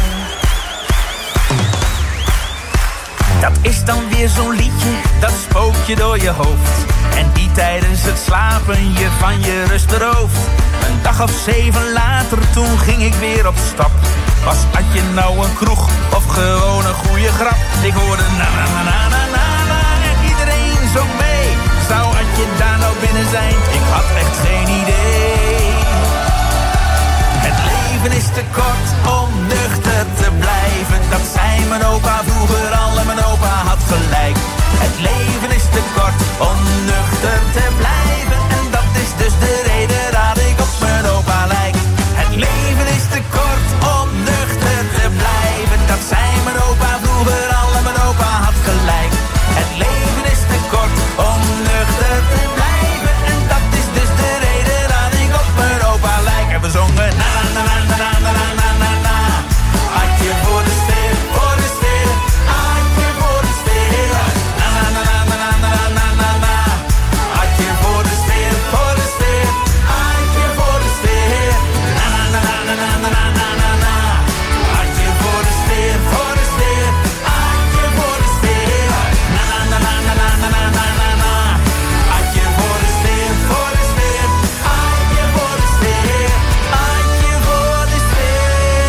Dat is dan weer zo'n liedje, dat spookt je door je hoofd. En die tijdens het slapen je van je rust berooft. Een dag of zeven later, toen ging ik weer op stap. Was Adje nou een kroeg of gewoon een goede grap? Ik hoorde na na na na na na na en iedereen zong mee. Zou Adje daar nou binnen zijn? Ik had echt geen idee. Het leven is te kort om nuchter te blijven. Dat zei mijn opa vroeger al en mijn opa had gelijk. Het leven is te kort om nuchter te blijven. En dat is dus de reden dat ik op mijn opa lijk. Het leven is te kort om nuchter te blijven. Dat zei mijn opa vroeger al en mijn opa had gelijk. Het leven is te kort om nuchter te blijven. En dat is dus de reden dat ik op mijn opa lijk. En we zongen na na na na na na na na na na. Hartje voor de sfeer, voor de sfeer. Hartje voor de sfeer. Na na na na na na na na na na. Hartje voor de sfeer, voor de sfeer. Hartje voor de sfeer. Na na na na na na na na na na. Hartje voor de sfeer, voor de sfeer. Hartje voor de sfeer. Na na na na na na na na na na. Hartje voor de sfeer, voor de sfeer. Hartje voor de sfeer. Hartje voor de sfeer.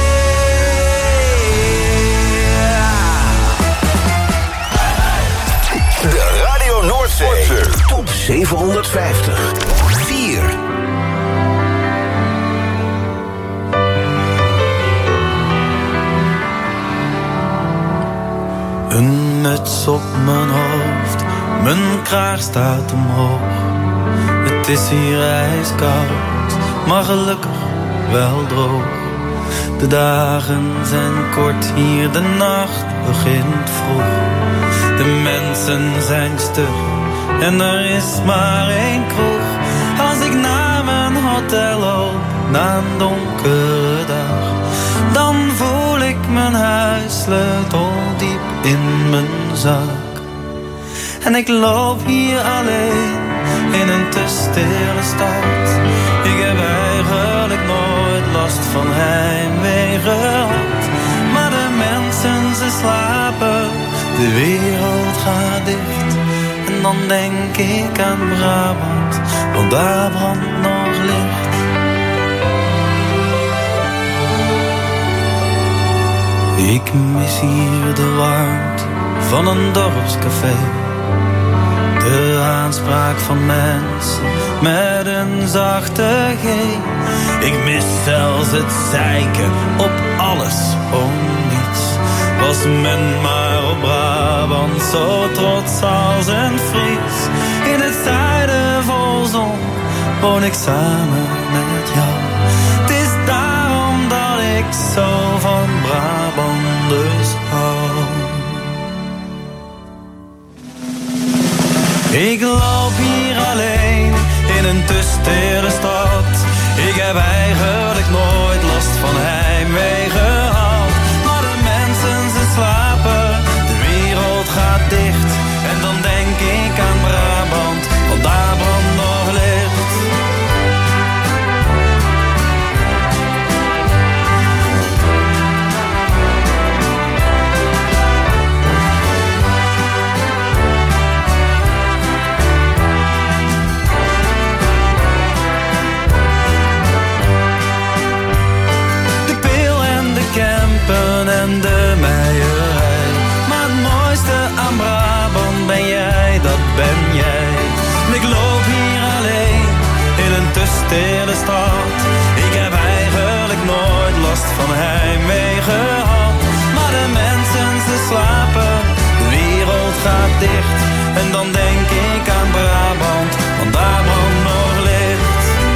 De Radio Noordzee top zevenhonderdvijftig. vier. Een muts op mijn hoofd, mijn kraag staat omhoog. Het is hier ijskoud, maar gelukkig wel droog. De dagen zijn kort hier, de nacht begint vroeg. De mensen zijn stug en er is maar één kroeg. Als ik naar mijn hotel loop, na een donkere dag, dan mijn huissleutel diep in mijn zak. En ik loop hier alleen in een te stille stad. Ik heb eigenlijk nooit last van heimwee gehad. Maar de mensen, ze slapen, de wereld gaat dicht. En dan denk ik aan Brabant, want daar brandt nog licht. Ik mis hier de warmte van een dorpscafé. De aanspraak van mensen met een zachte G. Ik mis zelfs het zeiken op alles om niets. Was men maar op Brabant zo trots als een Fries. In het zuiden vol zon woon ik samen met jou. Het is daarom dat ik zo van Brabanders hou. Ik loop hier alleen in een te stille stad. Ik heb eigenlijk nooit last van heimwee gehad. Maar de mensen, ze slapen, de wereld gaat dicht. En dan denk ik aan Brabant, want daar brandt nog licht. En de meierij. Maar het mooiste aan Brabant ben jij, dat ben jij. En ik loop hier alleen in een te stille stad. Ik heb eigenlijk nooit last van heimwee gehad. Maar de mensen, ze slapen, de wereld gaat dicht. En dan denk ik aan Brabant, want daar brandt nog licht.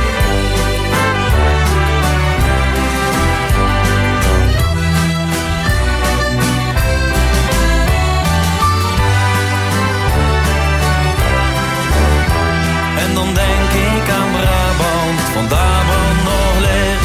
En dan denk ik aan Brabant, van daar brandt nog licht.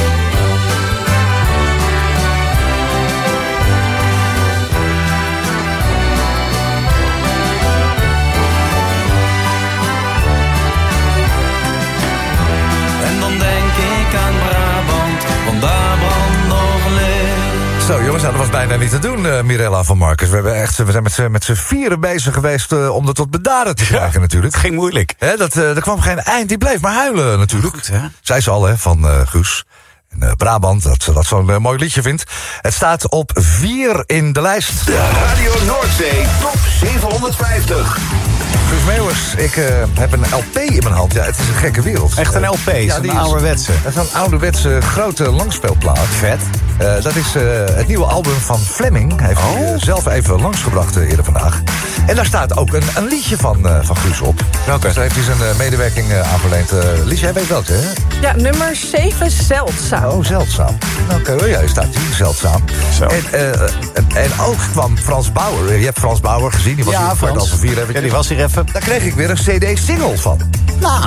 En dan denk ik aan Brabant, van daar brandt nog licht. Zo jongens, nou, dat was bijna niet te doen, uh, Mirella van Marcus. We, hebben echt, we zijn met z'n, met z'n vieren bezig geweest uh, om er tot bedaren te krijgen, ja, natuurlijk. Het ging moeilijk. Hè, dat, uh, er kwam geen eind, die bleef maar huilen natuurlijk. Goed, hè? Zei ze al, hè, van uh, Guus. En uh, Brabant, dat ze dat zo'n uh, mooi liedje vindt. Het staat op vier in de lijst. De Radio Noordzee Top zevenhonderdvijftig. Guus Meeuwers, ik uh, heb een L P in mijn hand. Ja, het is een gekke wereld. Echt een L P, uh, ja, een ouderwetse. Dat is een ouderwetse grote langspeelplaat. Vet. Uh, dat is uh, het nieuwe album van Fleming. Hij heeft oh. hij uh, zelf even langsgebracht uh, eerder vandaag. En daar staat ook een, een liedje van, uh, van Guus op. Welke? Dus daar heeft hij zijn uh, medewerking uh, aan verleend. Uh, Lies, jij weet welke, hè? Ja, nummer zeven, Zeldzaam. Oh, Zeldzaam. Oké, okay, oh, ja, hij staat hier, Zeldzaam. Zo. En, uh, en, en ook kwam Frans Bauer. Je hebt Frans Bauer gezien, die was ja, hier voor het al vier eventjes. Ja, die was hier even. Daar kreeg ik weer een C D-single van. Nou,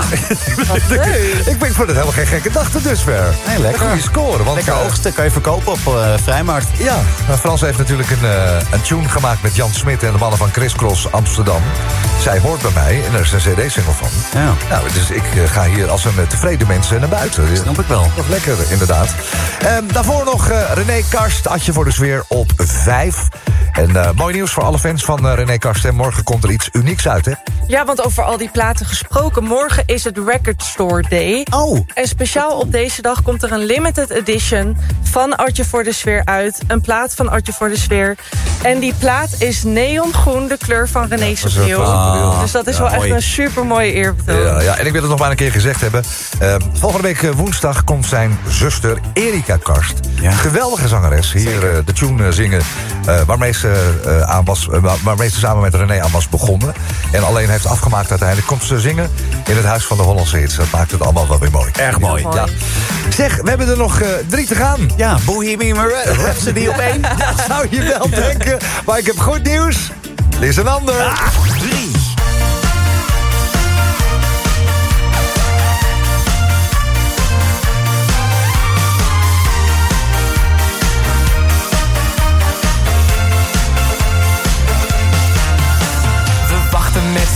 ik vind voor het helemaal geen gekke dag tot dusver. Nee, lekker. Goeie score. Want, lekker uh, oogsten, kan je verkopen op uh, Vrijmarkt. Ja, nou, Frans heeft natuurlijk een, uh, een tune gemaakt met Jan Smit en de mannen van Criss Cross Amsterdam. Zij hoort bij mij en er is een C D-single van. Ja. Nou, dus ik uh, ga hier als een uh, tevreden mens naar buiten. Snap ik wel. Nog lekker, inderdaad. Um, daarvoor nog uh, René Karst, Adje voor de Sfeer op vijf. En uh, mooi nieuws voor alle fans van uh, René Karst. En morgen komt er iets unieks uit, hè? Ja, want over al die platen gesproken, morgen is het Record Store Day. Oh. En speciaal op deze dag komt er een limited edition van Adje voor de Sfeer uit. Een plaat van Adje voor de Sfeer. En die plaat is neongroen, de kleur van René's ja, bril. Ah, dus dat is ja, wel mooi. echt een super mooie eerbetoon. Ja, ja, en ik wil het nog maar een keer gezegd hebben. Uh, volgende week uh, woensdag komt zijn zuster Erika Karst. Ja. Geweldige zangeres. Hier uh, de tune uh, zingen uh, waarmee, ze, uh, aan was, uh, waarmee ze samen met René aan was begonnen. En alleen heeft afgemaakt uiteindelijk. Komt ze zingen in het Huis van de Hollandse Hits. Dat maakt het allemaal wel weer mooi. Erg mooi. Ja. Zeg, we hebben er nog uh, drie te gaan. Ja, Bohemian Rhapsody op één. Ja, zou je wel denken. Maar ik heb goed nieuws. Dit is een ander. Ah, drie.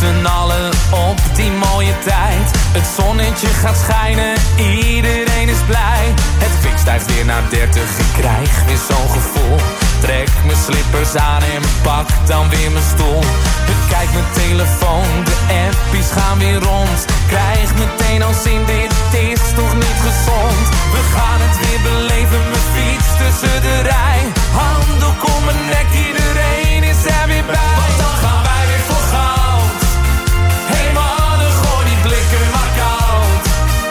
z'n allen op die mooie tijd. Het zonnetje gaat schijnen, iedereen is blij. Het kwik stijgt weer naar dertig, ik krijg weer zo'n gevoel. Trek mijn slippers aan en pak dan weer mijn stoel. Bekijk mijn telefoon, de appies gaan weer rond. Krijg meteen al zin, dit is toch niet gezond. We gaan het weer beleven, mijn fiets tussen de rij. Handdoek om mijn nek, iedereen is er weer bij. Want dan gaan wij weer voor goud. Hey mannen, gooi die blikken maar koud.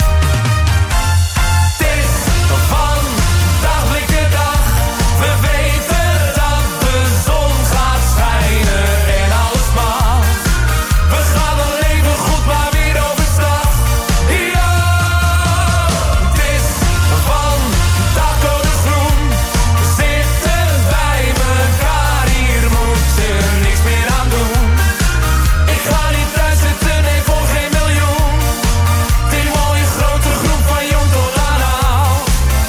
Het is van dag blikken dag. We weten dat de zon gaat schijnen en alles mag. We gaan dan leven goed, maar weer overstag. Ja, het is van dakcode groen. We zitten bij elkaar, hier moet je niks meer aan doen. Ik ga niet thuis zitten, nee voor geen miljoen. Die mooie grote groep van jong tot aan oud.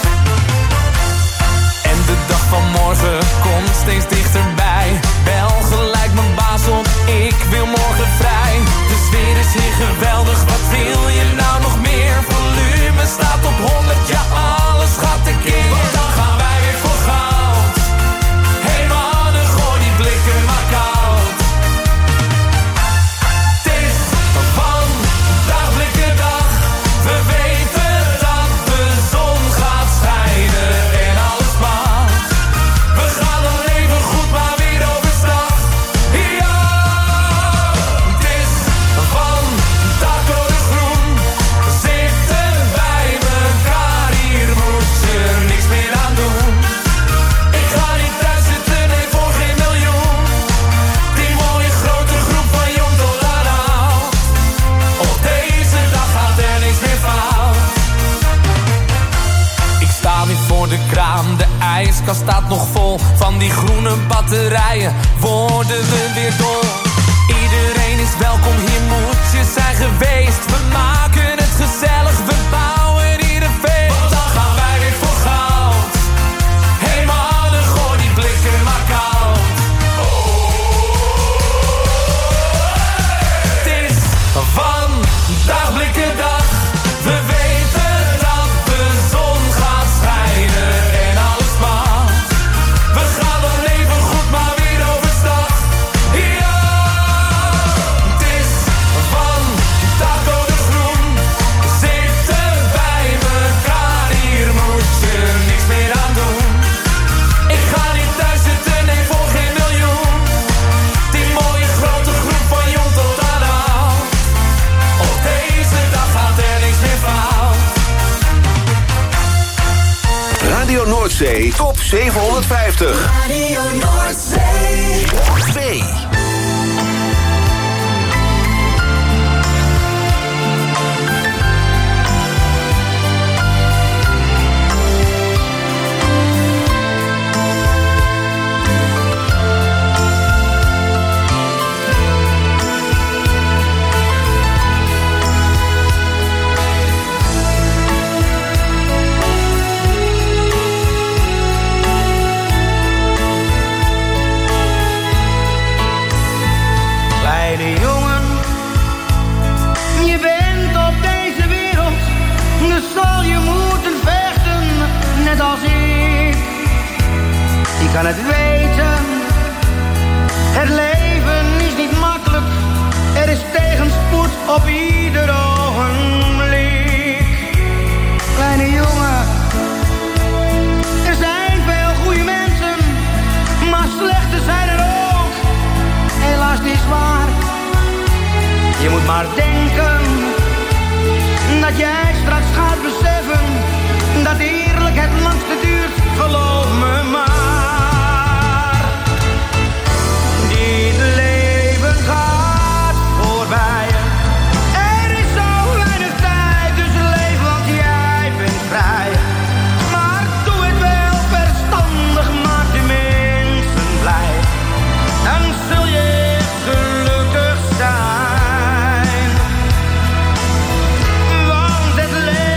En de dag van morgen komt steeds dichterbij. Bel gelijk mijn baas op, ik wil morgen vrij. De sfeer is hier geweldig, wat wil je nou nog meer? Volume staat op honderd, ja alles gaat tekeer. Want dan gaan wij weer voor goud. Hey mannen, gooi die blikken maar koud. Het is van dag blikken dag. We weten dat de zon gaat schijnen en alles mag. We gaan dan leven goed, maar weer overstag. Ja, het is van dakcode groen. We zitten bij elkaar, hier moet je niks meer aan doen. Ik ga niet thuis zitten, nee voor geen miljoen. Die mooie grote groep van jong tot aan oud. Op deze dag gaat er niks meer fout. Ik sta weer voor de kraam, de ijskast staat nog vol. Van die groene batterijen worden we weer dol. Iedereen is welkom, hier moet je zijn geweest. We maken het gezellig, we bouwen hier een feest. Want dan gaan wij weer voor goud. Hey mannen, gooi die blikken maar koud. Het is van dag blikken dag. We weten dat de zon gaat schijnen en alles mag. We gaan dan leven goed, maar weer overstag. Ja, het is van dakcode groen. We zitten bij elkaar, hier moet je niks meer aan doen. Ik ga niet thuis zitten, nee voor geen miljoen. Die mooie grote groep van jong tot aan oud. Op deze dag gaat er niks meer fout. Radio Noordzee Top zevenhonderdvijftig. Radio Noordzee. twee. Kleine jongen, je bent op deze wereld, dus zal je moeten vechten, net als ik. Je kan het weten, het leven is niet makkelijk, er is tegenspoed op ieder ogenblik. Kleine jongen, er zijn veel goede mensen, maar slechte zijn er ook. Helaas niet waar. Je moet maar denken dat jij straks gaat beseffen dat eerlijk het langste duurt, geloof me maar. Dit leven gaat voorbij. Er is zo weinig tijd, dus leef want jij bent vrij. Maar doe het wel verstandig, maak de mensen blij. Dan zul je gelukkig zijn. Want het leven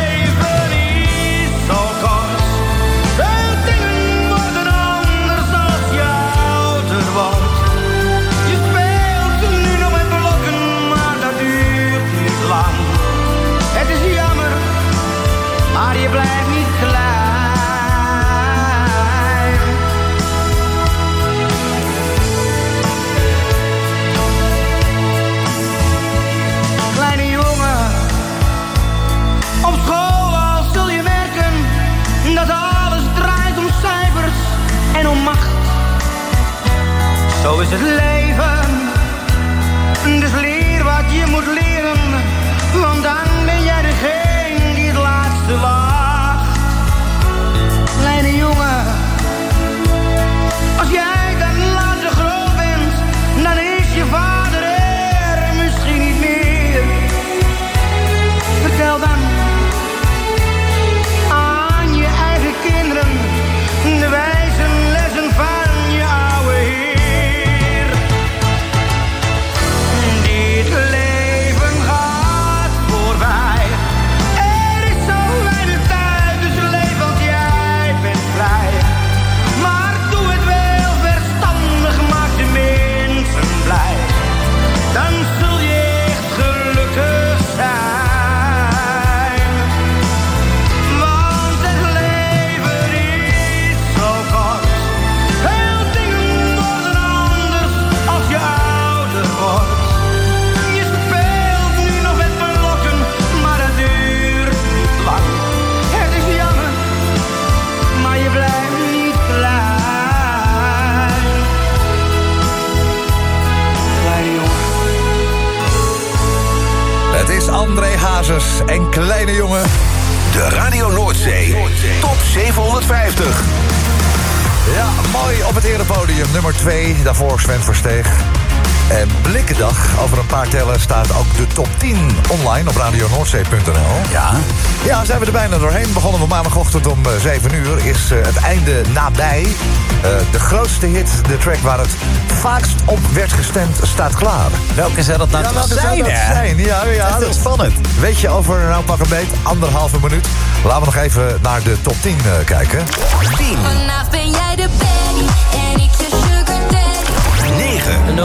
André Hazes en Kleine Jongen. De Radio Noordzee Top zevenhonderdvijftig. Ja, mooi op het erepodium. Nummer twee, daarvoor Sven Versteeg. En Blikkendag, over een paar tellen staat ook de top tien online op radio noordzee punt n l. Ja. Ja, zijn we er bijna doorheen. Begonnen we maandagochtend om zeven uur. Is uh, het einde nabij. Uh, de grootste hit, de track waar het vaakst op werd gestemd, staat klaar. Welke zou dat nou ja, toch welke zijn, zou dat hè? zijn? Ja, ja, dat is heel spannend. Weet je over, nou pak een beet, anderhalve minuut. Laten we nog even naar de top tien uh, kijken. tien. Vandaag ben jij de baddie en ik je sugar daddy. negen. Een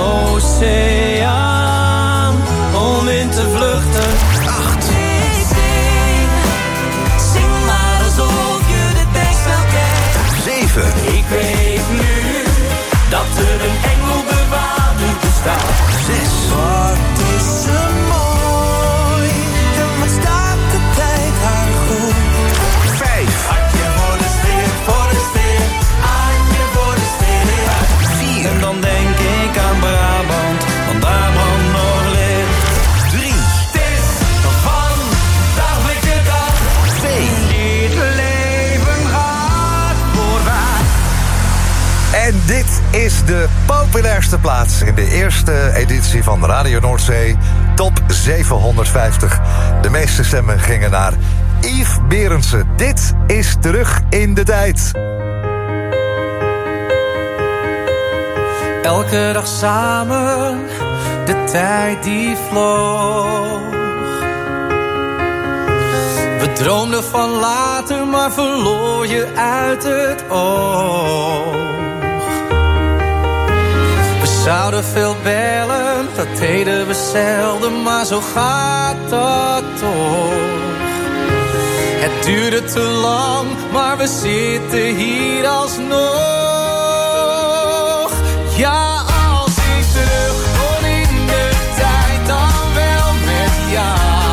oceaan om in te vluchten. acht. Ik zing, zing maar alsof je de tekst wel kent. zeven. Ik weet nu dat er een engelbewaarder bestaat. zes. Wat is er mooi en wat staat de tijd haar goed. vijf. Hartje voor de sfeer, voor de sfeer. Hartje voor de sfeer. vier. En dan denk ik aan Brabant, want daar brandt nog licht. drie. Het is van dagelijke dag. twee. Dit leven gaat voorbij. En dit is de populairste plaats in de eerste editie van Radio Noordzee Top zevenhonderdvijftig. De meeste stemmen gingen naar Yves Berendsen. Dit is Terug in de Tijd. Elke dag samen, de tijd die vloog. We droomden van later, maar verloor je uit het oog. We zouden veel bellen, dat deden we zelden, maar zo gaat dat toch. Het duurde te lang, maar we zitten hier alsnog. Ja, als ik terug kon in de tijd, dan wel met jou.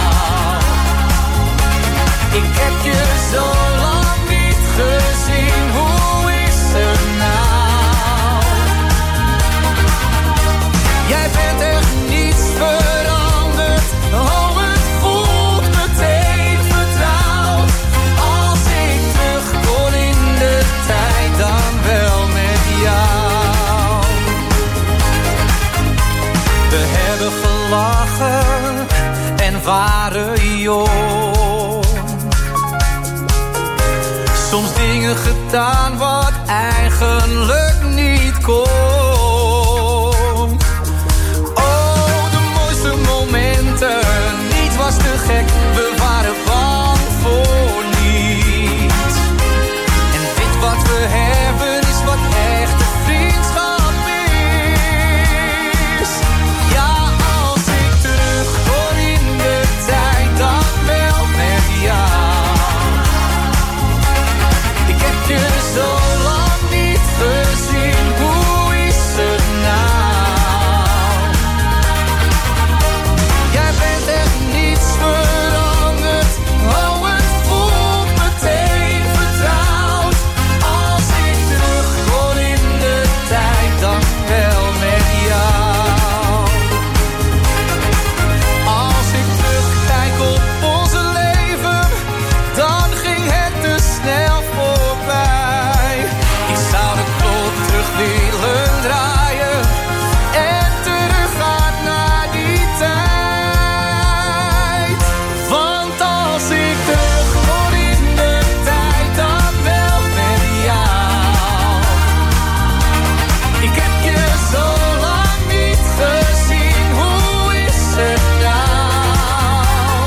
Ik heb je zo lang niet gezien, hoe is het nou? Jij bent echt niets veranderd, oh het voelt meteen vertrouwd. Als ik terug kon in de tijd, dan wel met jou. We hebben gelachen en waren jong. Soms dingen gedaan wat eigenlijk niet kon. Oh, de mooiste momenten, niet was te gek, we waren bang voor niets. En dit wat we hebben is wat echte vriendschap is. Ja, als ik terug kon in de tijd, dan wel met jou. Ik heb je zo lang niet gezien, hoe is het nou? Jij bent echt niets veranderd, oh het voelt meteen vertrouwd. Als ik terug kon in de tijd, dan wel met jou. Als ik terugkijk op onze leven, dan ging het te snel voorbij. Ik zou de klok terug willen draaien en teruggaan naar die tijd. Want als ik terug kon in de tijd, dan wel met jou. Ik heb je zo lang niet gezien, hoe is het nou?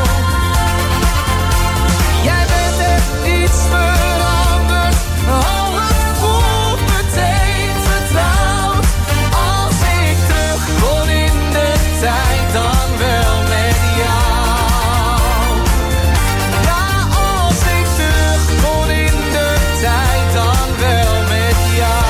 Jij bent echt niets veranderd, oh het voelt meteen vertrouwd. Als ik terug kon in de tijd, dan wel met jou. Ja, als ik terug kon in de tijd, dan wel met jou.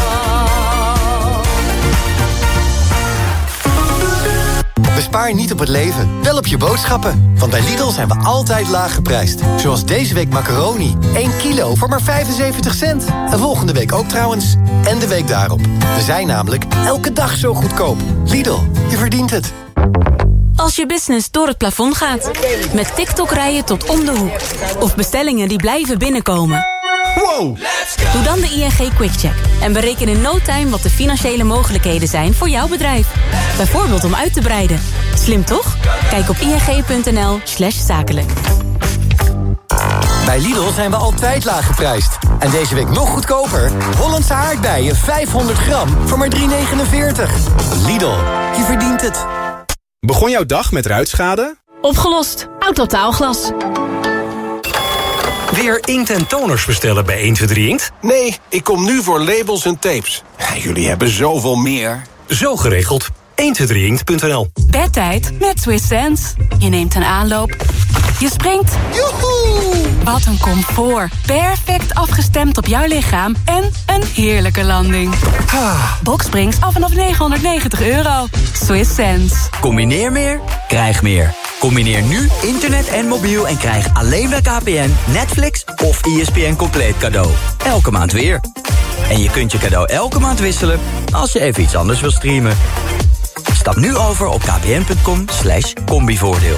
Bespaar niet op het leven, wel op je boodschappen. Want bij Lidl zijn we altijd laag geprijsd. Zoals deze week macaroni. één kilo voor maar vijfenzeventig cent. En volgende week ook trouwens. En de week daarop. We zijn namelijk elke dag zo goedkoop. Lidl, je verdient het. Als je business door het plafond gaat. Met TikTok rijden tot om de hoek. Of bestellingen die blijven binnenkomen. Wow! Doe dan de I N G QuickCheck. En bereken in no time wat de financiële mogelijkheden zijn voor jouw bedrijf. Bijvoorbeeld om uit te breiden. Slim toch? Kijk op ing.nl slash zakelijk. Bij Lidl zijn we altijd laag geprijsd. En deze week nog goedkoper. Hollandse aardbeien vijfhonderd gram voor maar drie negenenveertig. Lidl, je verdient het. Begon jouw dag met ruitschade? Opgelost. Autotaalglas. Weer inkt en toners bestellen bij één twee drie Inkt? Nee, ik kom nu voor labels en tapes. Jullie hebben zoveel meer. Zo geregeld. één twee drie inkt punt n l. Bedtijd met Swiss Sense. Je neemt een aanloop. Je springt. Joehoe! Wat een comfort. Perfect afgestemd op jouw lichaam. En een heerlijke landing. Boxsprings af vanaf negenhonderdnegentig euro. Swiss Sense. Combineer meer, krijg meer. Combineer nu internet en mobiel en krijg alleen bij K P N, Netflix of E S P N compleet cadeau. Elke maand weer. En je kunt je cadeau elke maand wisselen als je even iets anders wil streamen. Stap nu over op kpn.com slash combivoordeel.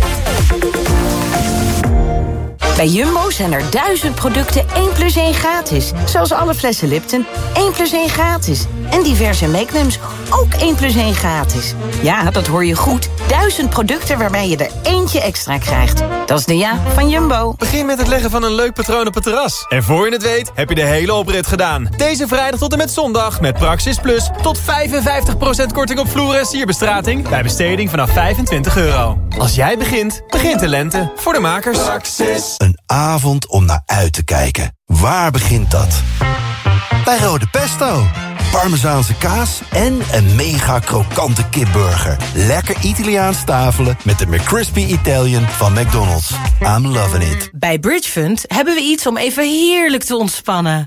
Bij Jumbo zijn er duizend producten één plus één gratis. Zoals alle flessen Lipton, één plus één gratis. En diverse Magnums, ook één plus één gratis. Ja, dat hoor je goed. Duizend producten waarbij je er eentje extra krijgt. Dat is de ja van Jumbo. Begin met het leggen van een leuk patroon op het terras. En voor je het weet, heb je de hele oprit gedaan. Deze vrijdag tot en met zondag met Praxis Plus tot vijfenvijftig procent korting op vloer- en sierbestrating bij besteding vanaf vijfentwintig euro. Als jij begint, begint de lente. Voor de makers. Praxis. Een avond om naar uit te kijken. Waar begint dat? Bij Rode Pesto. Parmezaanse kaas en een mega krokante kipburger. Lekker Italiaans tafelen met de McCrispy Italian van McDonald's. I'm loving it. Bij Bridgefund hebben we iets om even heerlijk te ontspannen.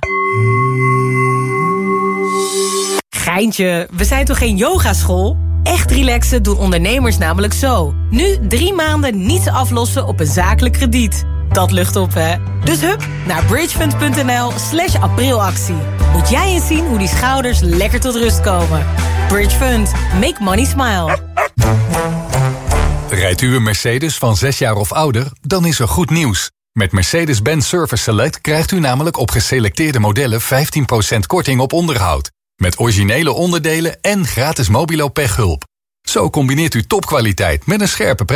Geintje, we zijn toch geen yogaschool? Echt relaxen doen ondernemers namelijk zo. Nu drie maanden niets aflossen op een zakelijk krediet. Dat lucht op, hè? Dus hup, naar bridgefund.nl slash aprilactie. Moet jij eens zien hoe die schouders lekker tot rust komen. Bridgefund, make money smile. Rijdt u een Mercedes van zes jaar of ouder? Dan is er goed nieuws. Met Mercedes-Benz Service Select krijgt u namelijk op geselecteerde modellen vijftien procent korting op onderhoud. Met originele onderdelen en gratis mobilo pechhulp. Zo combineert u topkwaliteit met een scherpe prijs.